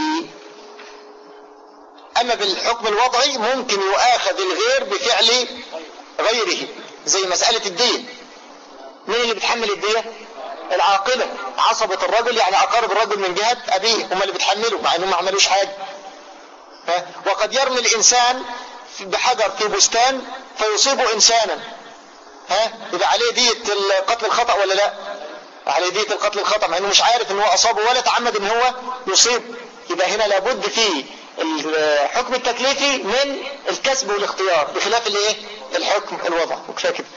اما بالحكم الوضعي ممكن يؤاخذ الغير بفعل غيره، زي مساله الدين. مين اللي بتحمل الدية؟ العاقلة، عصبة الرجل، يعني اقارب الرجل من جهة ابيه هم اللي بتحملوا مع انهم ما عملوش حاجة. ها؟ وقد يرمي الانسان بحجر في بستان فيصيب انسانا، ها يبقى عليه دية القتل الخطأ ولا لا؟ عليه دية القتل الخطأ مع انه مش عارف ان هو اصابه ولا تعمد ان هو يصيب. يبقى هنا لابد فيه الحكم التكليفي من الكسب والاختيار بخلاف الايه الحكم الوضع. وكفايه كده.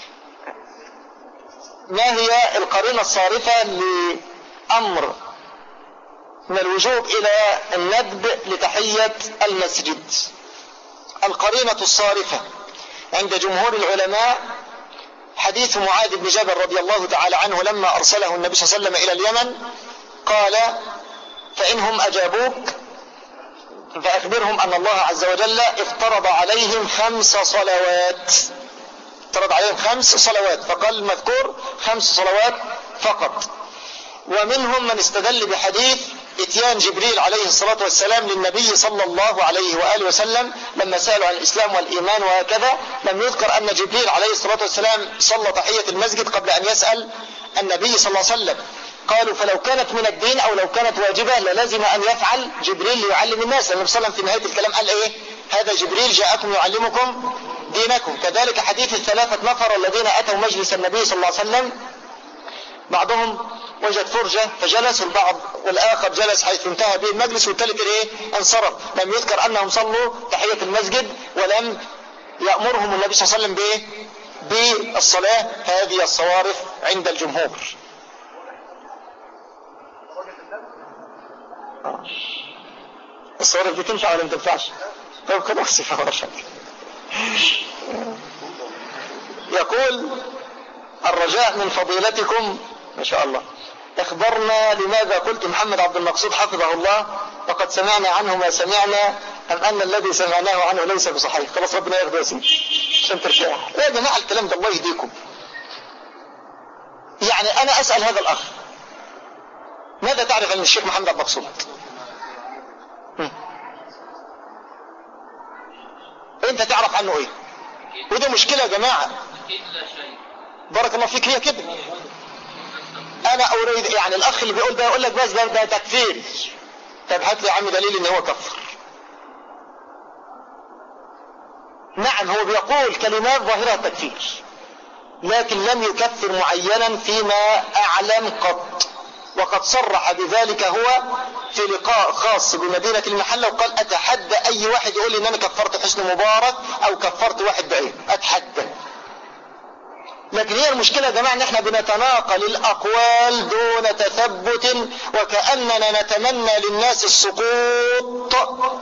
ما هي القرينة الصارفة لأمر من الوجوب إلى الندب لتحية المسجد؟ القرينة الصارفة عند جمهور العلماء حديث معاذ بن جبل رضي الله تعالى عنه لما أرسله النبي صلى الله عليه وسلم إلى اليمن، قال فإنهم أجابوك فأخبرهم أن الله عز وجل افترض عليهم خمس صلوات، افترض عليهم خمس صلوات، فقال المذكور خمس صلوات فقط. ومنهم من استدل بحديث اتيان جبريل عليه الصلاة والسلام للنبي صلى الله عليه وآله وسلم لما سألوا عن الإسلام والإيمان وهكذا، لم يذكر أن جبريل عليه الصلاة والسلام صلى تحية المسجد قبل أن يسأل النبي صلى الله عليه وسلم. قالوا فلو كانت من الدين أو لو كانت واجبة للازم أن يفعل جبريل ليعلم الناس. النبي صلى الله عليه وسلم في نهاية الكلام قال إيه؟ هذا جبريل جاءكم يعلمكم دينكم. كذلك حديث الثلاثة نفر الذين أتوا مجلس النبي صلى الله عليه وسلم، بعضهم وجد فرجة فجلس، البعض والآخر جلس حيث انتهى به المجلس، والثالث إيه؟ انصرف. لم يذكر أنهم صلوا تحية المسجد ولم يأمرهم النبي صلى الله عليه وسلم بإيه؟ بالصلاة. هذه الصوارف عند الجمهور. الصوارف دي تنفع ولا ما تنفعش؟ طيب خلاص يفرشك. يقول الرجاء من فضيلتكم ما شاء الله اخبرنا لماذا قلت محمد عبد المقصود حفظه الله وقد سمعنا عنه ما سمعنا، ام ان الذي سمعناه عنه ليس بصحيح؟ خلاص ربنا ياخده يا سيدي عشان ترتاح. يا جماعه الكلام ده الله يهديكم. يعني انا اسال هذا الاخ ماذا تعرف عن الشيخ محمد عبد المقصود؟ انت تعرف عنه ايه؟ وده مشكلة يا جماعة. بارك الله فيك، هي كده. انا اريد يعني الاخ اللي بيقول ده يقول لك بس ده, ده تكفير. طب هات لي يا عم دليل ان هو كفر. نعم هو بيقول كلمات ظاهرة التكفير، لكن لم يكفر معينا فيما اعلم قط، وقد صرح بذلك هو في لقاء خاص بمدينة المحلة وقال اتحدى اي واحد يقول لي ان انا كفرت حسني مبارك او كفرت واحد بعيد، اتحدى. لكن هي المشكلة يا جماعة ان احنا بنتناقل الاقوال دون تثبت، وكأننا نتمنى للناس السقوط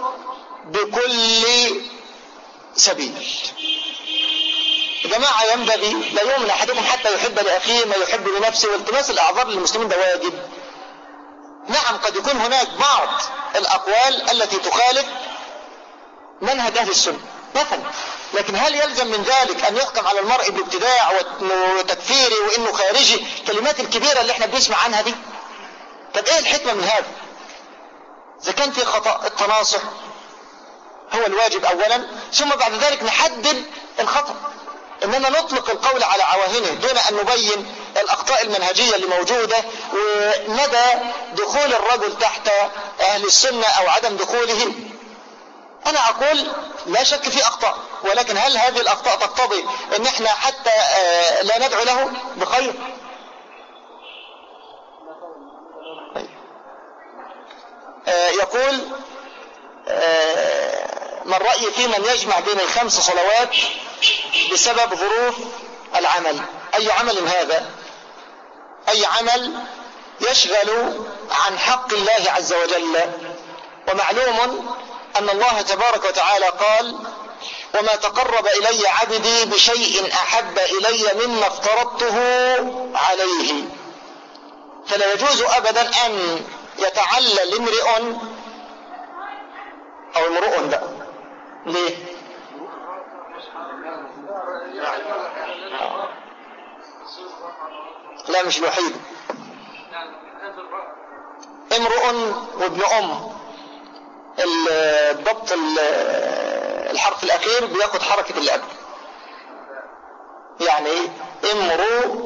بكل سبيل. يا جماعة ينبغي لا يؤمن احدكم حتى يحب لاخيه ما يحب لنفسه، والتماس الاعذار للمسلمين ده واجب. نعم قد يكون هناك بعض الاقوال التي تخالف منهج اهل السنة مثلا، لكن هل يلزم من ذلك ان يحكم على المرء بابتداع وتكفيري وانه خارجي؟ كلمات الكبيرة اللي احنا بنسمع عنها دي، طب ايه الحكمة من هذا؟ اذا كان في خطأ التناصح هو الواجب اولا، ثم بعد ذلك نحدد الخطأ، اننا نطلق القول على عواهنه دون ان نبين الاخطاء المنهجية اللي موجودة ومدى دخول الرجل تحت اهل السنة او عدم دخوله. انا اقول لا شك في اخطاء، ولكن هل هذه الاخطاء تقتضي ان احنا حتى لا ندعو له بخير؟ يقول ما الرأي في من يجمع بين الخمس صلوات بسبب ظروف العمل؟ اي عمل هذا؟ اي عمل يشغل عن حق الله عز وجل. ومعلوم ان الله تبارك وتعالى قال وما تقرب الي عبدي بشيء احب الي مما افترضته عليه، فلا يجوز ابدا ان يتعلل امرئ او امرؤ بقى. ليه؟ لا مش الوحيد، امرؤ وابن ام. الضبط الحرف الاخير بياخد حركة اللي قبل، يعني ايه؟ امرؤ،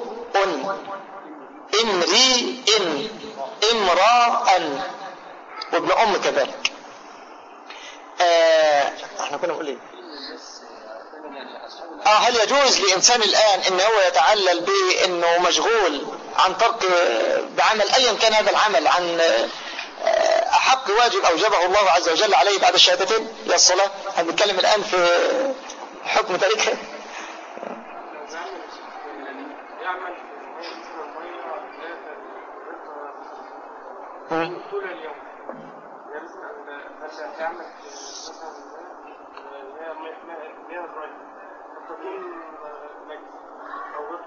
امري، ان امرأ، وابن ام كذلك. آه احنا كنا نقول ايه؟ اه هل يجوز لانسان الان ان هو يتعلل بانه مشغول عن ترك بعمل ايا كان هذا العمل عن احق واجب اوجبه الله عز وجل عليه بعد الشهادتين يا الصلاة؟ هنتكلم الان في حكم تاركها. طول اليوم مثلا تعمل مثلا مياه الري تكون نجس او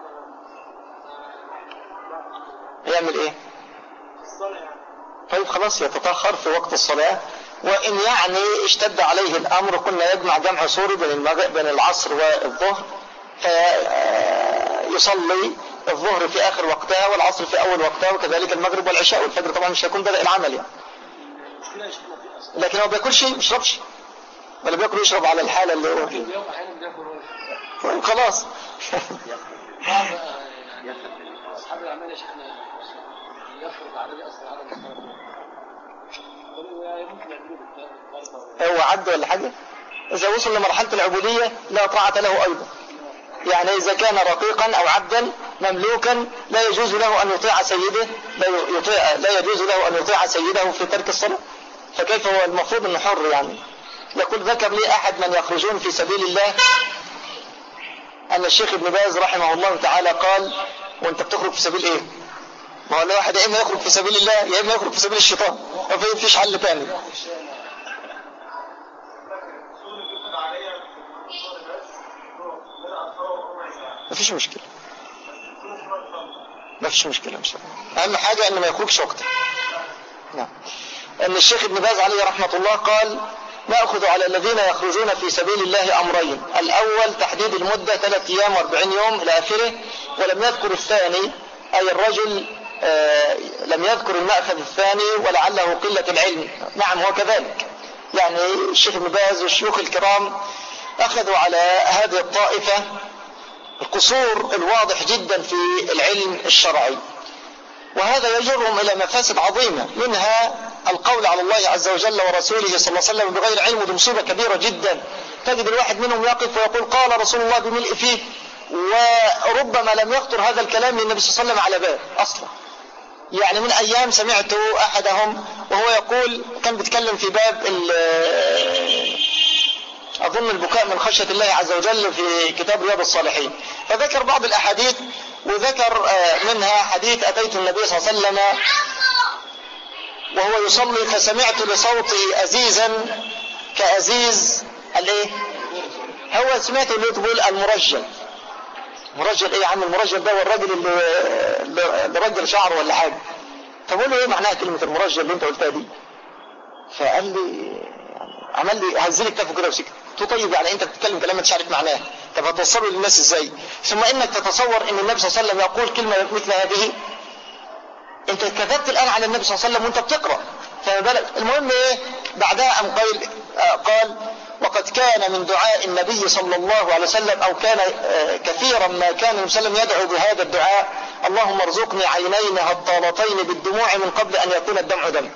يعمل ايه؟ الصلاة يعني. طيب خلاص يتطهر في وقت الصلاة، وإن يعني اشتد عليه الأمر كنا يجمع جمع صوري بين المغرب بين العصر والظهر، فيصلي الظهر في آخر وقتها والعصر في أول وقتها، وكذلك المغرب والعشاء والفجر. طبعا مش هيكون بدأ العمل يعني، لكن هو بياكلش ما بيشربش ولا بياكل يشرب على الحالة اللي هو فيها خلاص. أصحاب الأعمال يفرض عليه أصلا على المستوى هو عبد ولا حاجة؟ إذا وصل لمرحلة العبودية لا طاعة له أيضا. يعني إذا كان رقيقا أو عبدا مملوكا لا يجوز له أن يطيع سيده، لا يطيع لا يجوز له أن يطيع سيده في ترك الصلاة، فكيف هو المفروض أنه حر يعني؟ يقول ذكر لي أحد من يخرجون في سبيل الله أن الشيخ ابن باز رحمه الله تعالى قال وأنت بتخرج في سبيل إيه؟ ما هو الواحد يا إما يخرج في سبيل الله يا إما يخرج في سبيل الشيطان، ما فيش حل تاني. ما فيش مشكلة ما فيش مشكلة مش أهم حاجة أنه ما يخرجش وقته. نعم. أن الشيخ ابن باز عليه رحمة الله قال نأخذ على الذين يخرجون في سبيل الله أمرين: الأول تحديد المدة ثلاث أيام وأربعين يوم إلى آخره، ولم يذكر الثاني أي الرجل آه لم يذكر المأخذ الثاني ولعله قلة العلم. نعم هو كذلك، يعني الشيخ ابن باز والشيوخ الكرام أخذوا على هذه الطائفة القصور الواضح جدا في العلم الشرعي، وهذا يجرهم إلى مفاسد عظيمة، منها القول على الله عز وجل ورسوله صلى الله عليه وسلم بغير علم، ودي مصيبة كبيرة جدا. تجد الواحد منهم يقف ويقول قال رسول الله بملء فيه، وربما لم يخطر هذا الكلام للنبي صلى الله عليه وسلم على بال أصلا. يعني من أيام سمعت أحدهم وهو يقول، كان بيتكلم في باب أظن البكاء من خشية الله عز وجل في كتاب رياض الصالحين، فذكر بعض الأحاديث، وذكر منها حديث أتيت النبي صلى الله عليه وسلم وهو يصلي فسمعت لصوتي أزيزا كأزيز الايه، هو سمعت اللي تقول المرجل. مرجل ايه يا عم؟ المرجل ده هو الراجل اللي, اللي رجل شعره ولا حاجه. فبقول له ايه معناها كلمه المرجل اللي انت قلتها دي؟ فقال لي، عمل لي هزلي كتافه كده وسكت. قلت طيب يعني انت بتتكلم كلام مش عارف معناه، طب هتوصله للناس ازاي؟ ثم انك تتصور ان النبي صلى الله عليه وسلم يقول كلمه مثل هذه، انت كذبت الان على النبي صلى الله عليه وسلم وانت بتقرا، فما بالك. المهم ايه بعدها ام قال قال وقد كان من دعاء النبي صلى الله عليه وسلم، او كان كثيرا ما كان النبي صلى الله عليه وسلم يدعو بهذا الدعاء: اللهم ارزقني عينين هطالتين بالدموع من قبل ان يكون الدمع دم.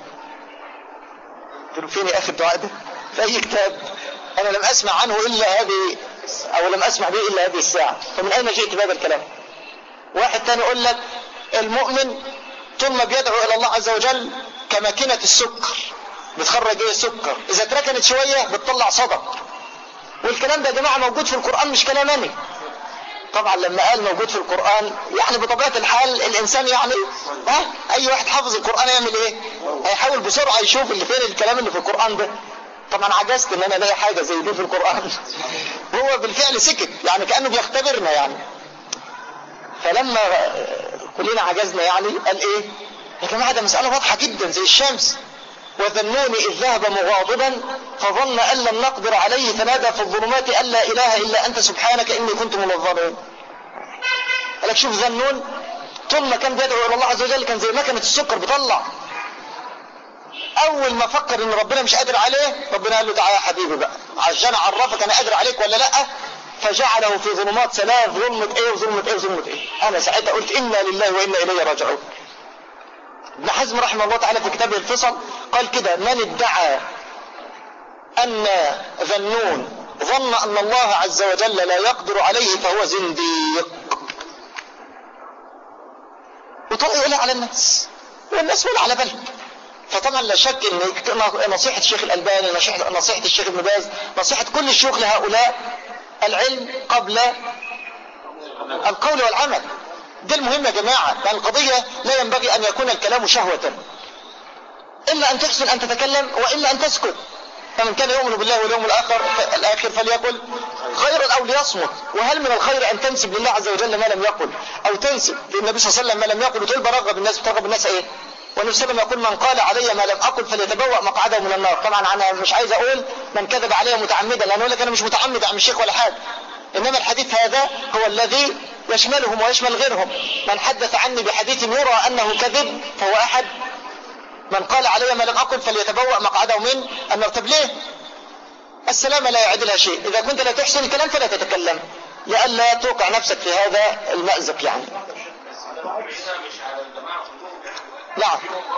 فين يا اخي الدعاء ده؟ في اي كتاب؟ انا لم اسمع عنه الا هذه، او لم اسمع به الا هذه الساعه، فمن اين جئت بهذا الكلام؟ واحد ثاني يقول لك المؤمن طول ما بيدعو الى الله عز وجل كماكينه السكر، بتخرج ايه؟ سكر، اذا اتركنت شويه بتطلع صدى. والكلام ده يا جماعه موجود في القران، مش كلام انا. طبعا لما قال موجود في القران، يعني بطبيعه الحال الانسان يعني ها اي واحد حافظ القران يعمل ايه؟ هيحاول بسرعه يشوف اللي فين الكلام اللي في القران ده. طبعا عجزت ان انا الاقي حاجه زي دي في القران. هو بالفعل سكت، يعني كانه بيختبرنا يعني. فلما كلنا عجزنا يعني قال ايه؟ يا جماعه ده مساله واضحه جدا زي الشمس. وذنون إذ ذهب مغاضبا فظن أن لم نقدر عليه فنادى في الظلمات أن لا إله إلا أنت سبحانك إني كنت من الظالمين. قال لك شوف ذنون طول ما كان بيدعو إلى الله عز وجل كان زي مكنة السكر بيطلع. أول ما فكر إن ربنا مش قادر عليه، ربنا قال له تعالى يا حبيبي بقى عشان أعرفك أنا قادر عليك ولا لأ، فجعله في ظلمات ثلاث، ظلمة إيه وظلمة إيه وظلمة إيه. أنا ساعتها قلت إنا لله وإنا إليه راجعون. ابن حزم رحمه الله تعالى في كتابه الفصل قال كده: من ادعى أن ذنون ظن أن الله عز وجل لا يقدر عليه فهو زنديق. وطلقوا يقولها على الناس والناس ولا على بالهم. فطبعا لا شك ان نصيحة الشيخ الألباني، نصيحة الشيخ ابن باز، نصيحة كل الشيوخ لهؤلاء العلم قبل القول والعمل. ده المهم يا جماعة. يعني القضية لا ينبغي أن يكون الكلام شهوة، إلا أن تحسن أن تتكلم وإلا أن تسكت. فمن كان يؤمن بالله واليوم الآخر الآخر فليقل خيرا أو ليصمت. وهل من الخير أن تنسب لله عز وجل ما لم يقل، أو تنسب للنبي صلى الله عليه وسلم ما لم يقل وتقول برغب الناس؟ بترغب الناس إيه؟ والنبي صلى الله عليه وسلم يقول من قال علي ما لم أقل فليتبوأ مقعده من النار. طبعا أنا مش عايز أقول من كذب علي متعمدا، لأنه لك أنا مش متعمد يا عم الشيخ ولا حاجة، إنما الحديث هذا هو الذي يشملهم ويشمل غيرهم. من حدث عني بحديث يرى أنه كذب فهو أحد من قال علي ما لم أقل فليتبوأ مقعده من النار. طب ليه؟ السلامة لا يعدلها شيء. إذا كنت لا تحسن الكلام فلا تتكلم لئلا توقع نفسك في هذا المأزق يعني. نعم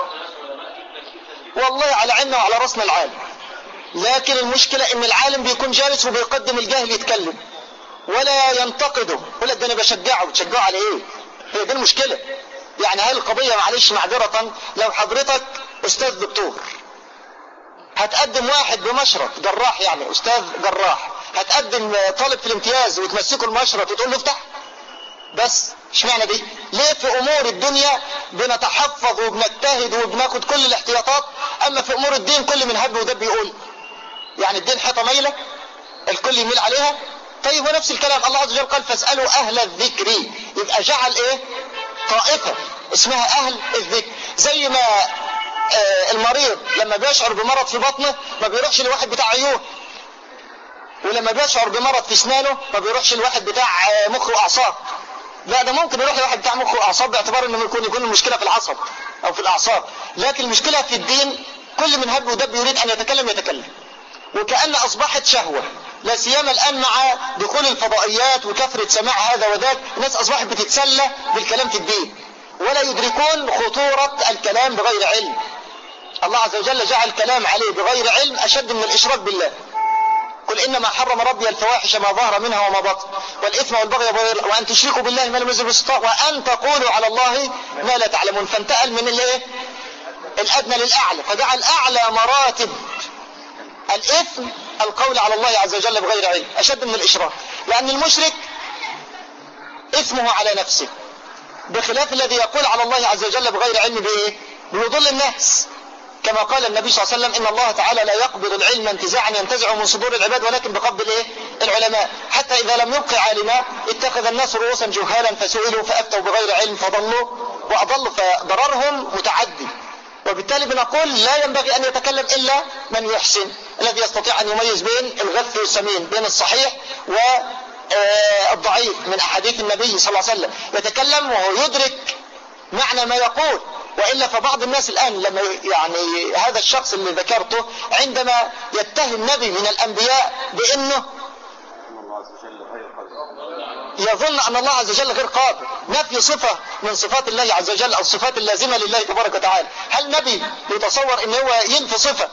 والله على عيننا وعلى رأسنا العالم، لكن المشكلة ان العالم بيكون جالس وبيقدم الجاهل يتكلم ولا ينتقده، يقول لك ده انا بشجعه. بتشجعه على ايه؟ هي دي المشكلة. يعني هاي القضية معلش معذرة، لو حضرتك استاذ دكتور هتقدم واحد بمشرط جراح، يعني استاذ جراح، هتقدم طالب في الامتياز وتمسكه المشرط وتقول له افتح بس؟ اشمعنى دي؟ ليه في امور الدنيا بنتحفظ وبنجتهد وبناخد كل الاحتياطات، اما في امور الدين كل من هب ودب يقول يعني الدين حيطه مايله الكل يميل عليها. طيب ونفس الكلام الله عز وجل قال فاسألوا اهل الذكر، يبقى جعل ايه؟ طائفة اسمها اهل الذكر. زي ما آه المريض لما بيشعر بمرض في بطنه ما بيروحش لواحد بتاع عيون، ولما بيشعر بمرض في اسنانه ما بيروحش لواحد بتاع آه مخ واعصاب. لا ده ممكن يروح لواحد بتاع مخ واعصاب باعتبار انه يكون يكون المشكله في العصب او في الاعصاب، لكن المشكله في الدين. كل من هب ودب يريد ان يتكلم يتكلم، وكأن اصبحت شهوه، لا سيما الان مع دخول الفضائيات وكثره سماع هذا وذاك، الناس اصبحت بتتسلى بالكلام في الدين ولا يدركون خطوره الكلام بغير علم. الله عز وجل جعل الكلام عليه بغير علم اشد من الاشراك بالله. قل انما حرم ربي الفواحش ما ظهر منها وما بطن والاثم والبغي وان تشركوا بالله ما لم ينزل به سلطان وان تقولوا على الله ما لا تعلمون. فانتقل من الايه الادنى للاعلى، فجعل اعلى مراتب الاثم القول على الله عز وجل بغير علم اشد من الاشراك، لان المشرك اثمه على نفسه، بخلاف الذي يقول على الله عز وجل بغير علم بايه؟ بيضل الناس، كما قال النبي صلى الله عليه وسلم ان الله تعالى لا يقبض العلم انتزاعا ينتزعه من صدور العباد ولكن بقبض الايه؟ العلماء، حتى اذا لم يبق عالما اتخذ الناس رؤوسا جهالا فسئلوا فافتوا بغير علم فضلوا واضلوا، فضررهم متعدي. وبالتالي بنقول لا ينبغي ان يتكلم الا من يحسن، الذي يستطيع ان يميز بين الغث والسمين، بين الصحيح والضعيف من احاديث النبي صلى الله عليه وسلم، يتكلم وهو يدرك معنى ما يقول. وإلا فبعض الناس الآن لما يعني هذا الشخص اللي ذكرته عندما يتهم نبي من الأنبياء بأنه يظن أن الله عز وجل غير قادر، نفي صفة من صفات الله عز وجل أو الصفات اللازمة لله تبارك وتعالى. هل نبي يتصور أن هو ينفي صفة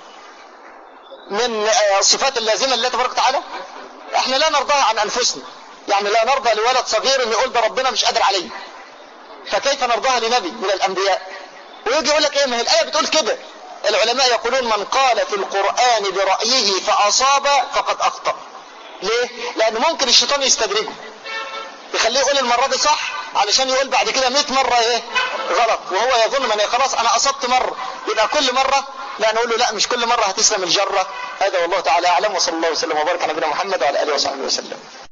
من الصفات اللازمة لله تبارك وتعالى؟ احنا لا نرضاها عن أنفسنا، يعني لا نرضى لولد صغير أن يقول ده ربنا مش قادر عليه، فكيف نرضاها لنبي من الأنبياء؟ ويجي يقول لك ايه، ما هي الآية بتقول كده. العلماء يقولون من قال في القرآن برأيه فأصاب فقد أخطأ. ليه؟ لأنه ممكن الشيطان يستدرجه يخليه يقول المرة دي صح علشان يقول بعد كده مئة مرة ايه غلط، وهو يظن من خلاص أنا أصبت مرة يبقى كل مرة لا، نقول له لا مش كل مرة هتسلم الجرة. هذا والله تعالى أعلم، وصلى الله وسلم وبارك على نبينا محمد وعلى آله وصحبه وسلم.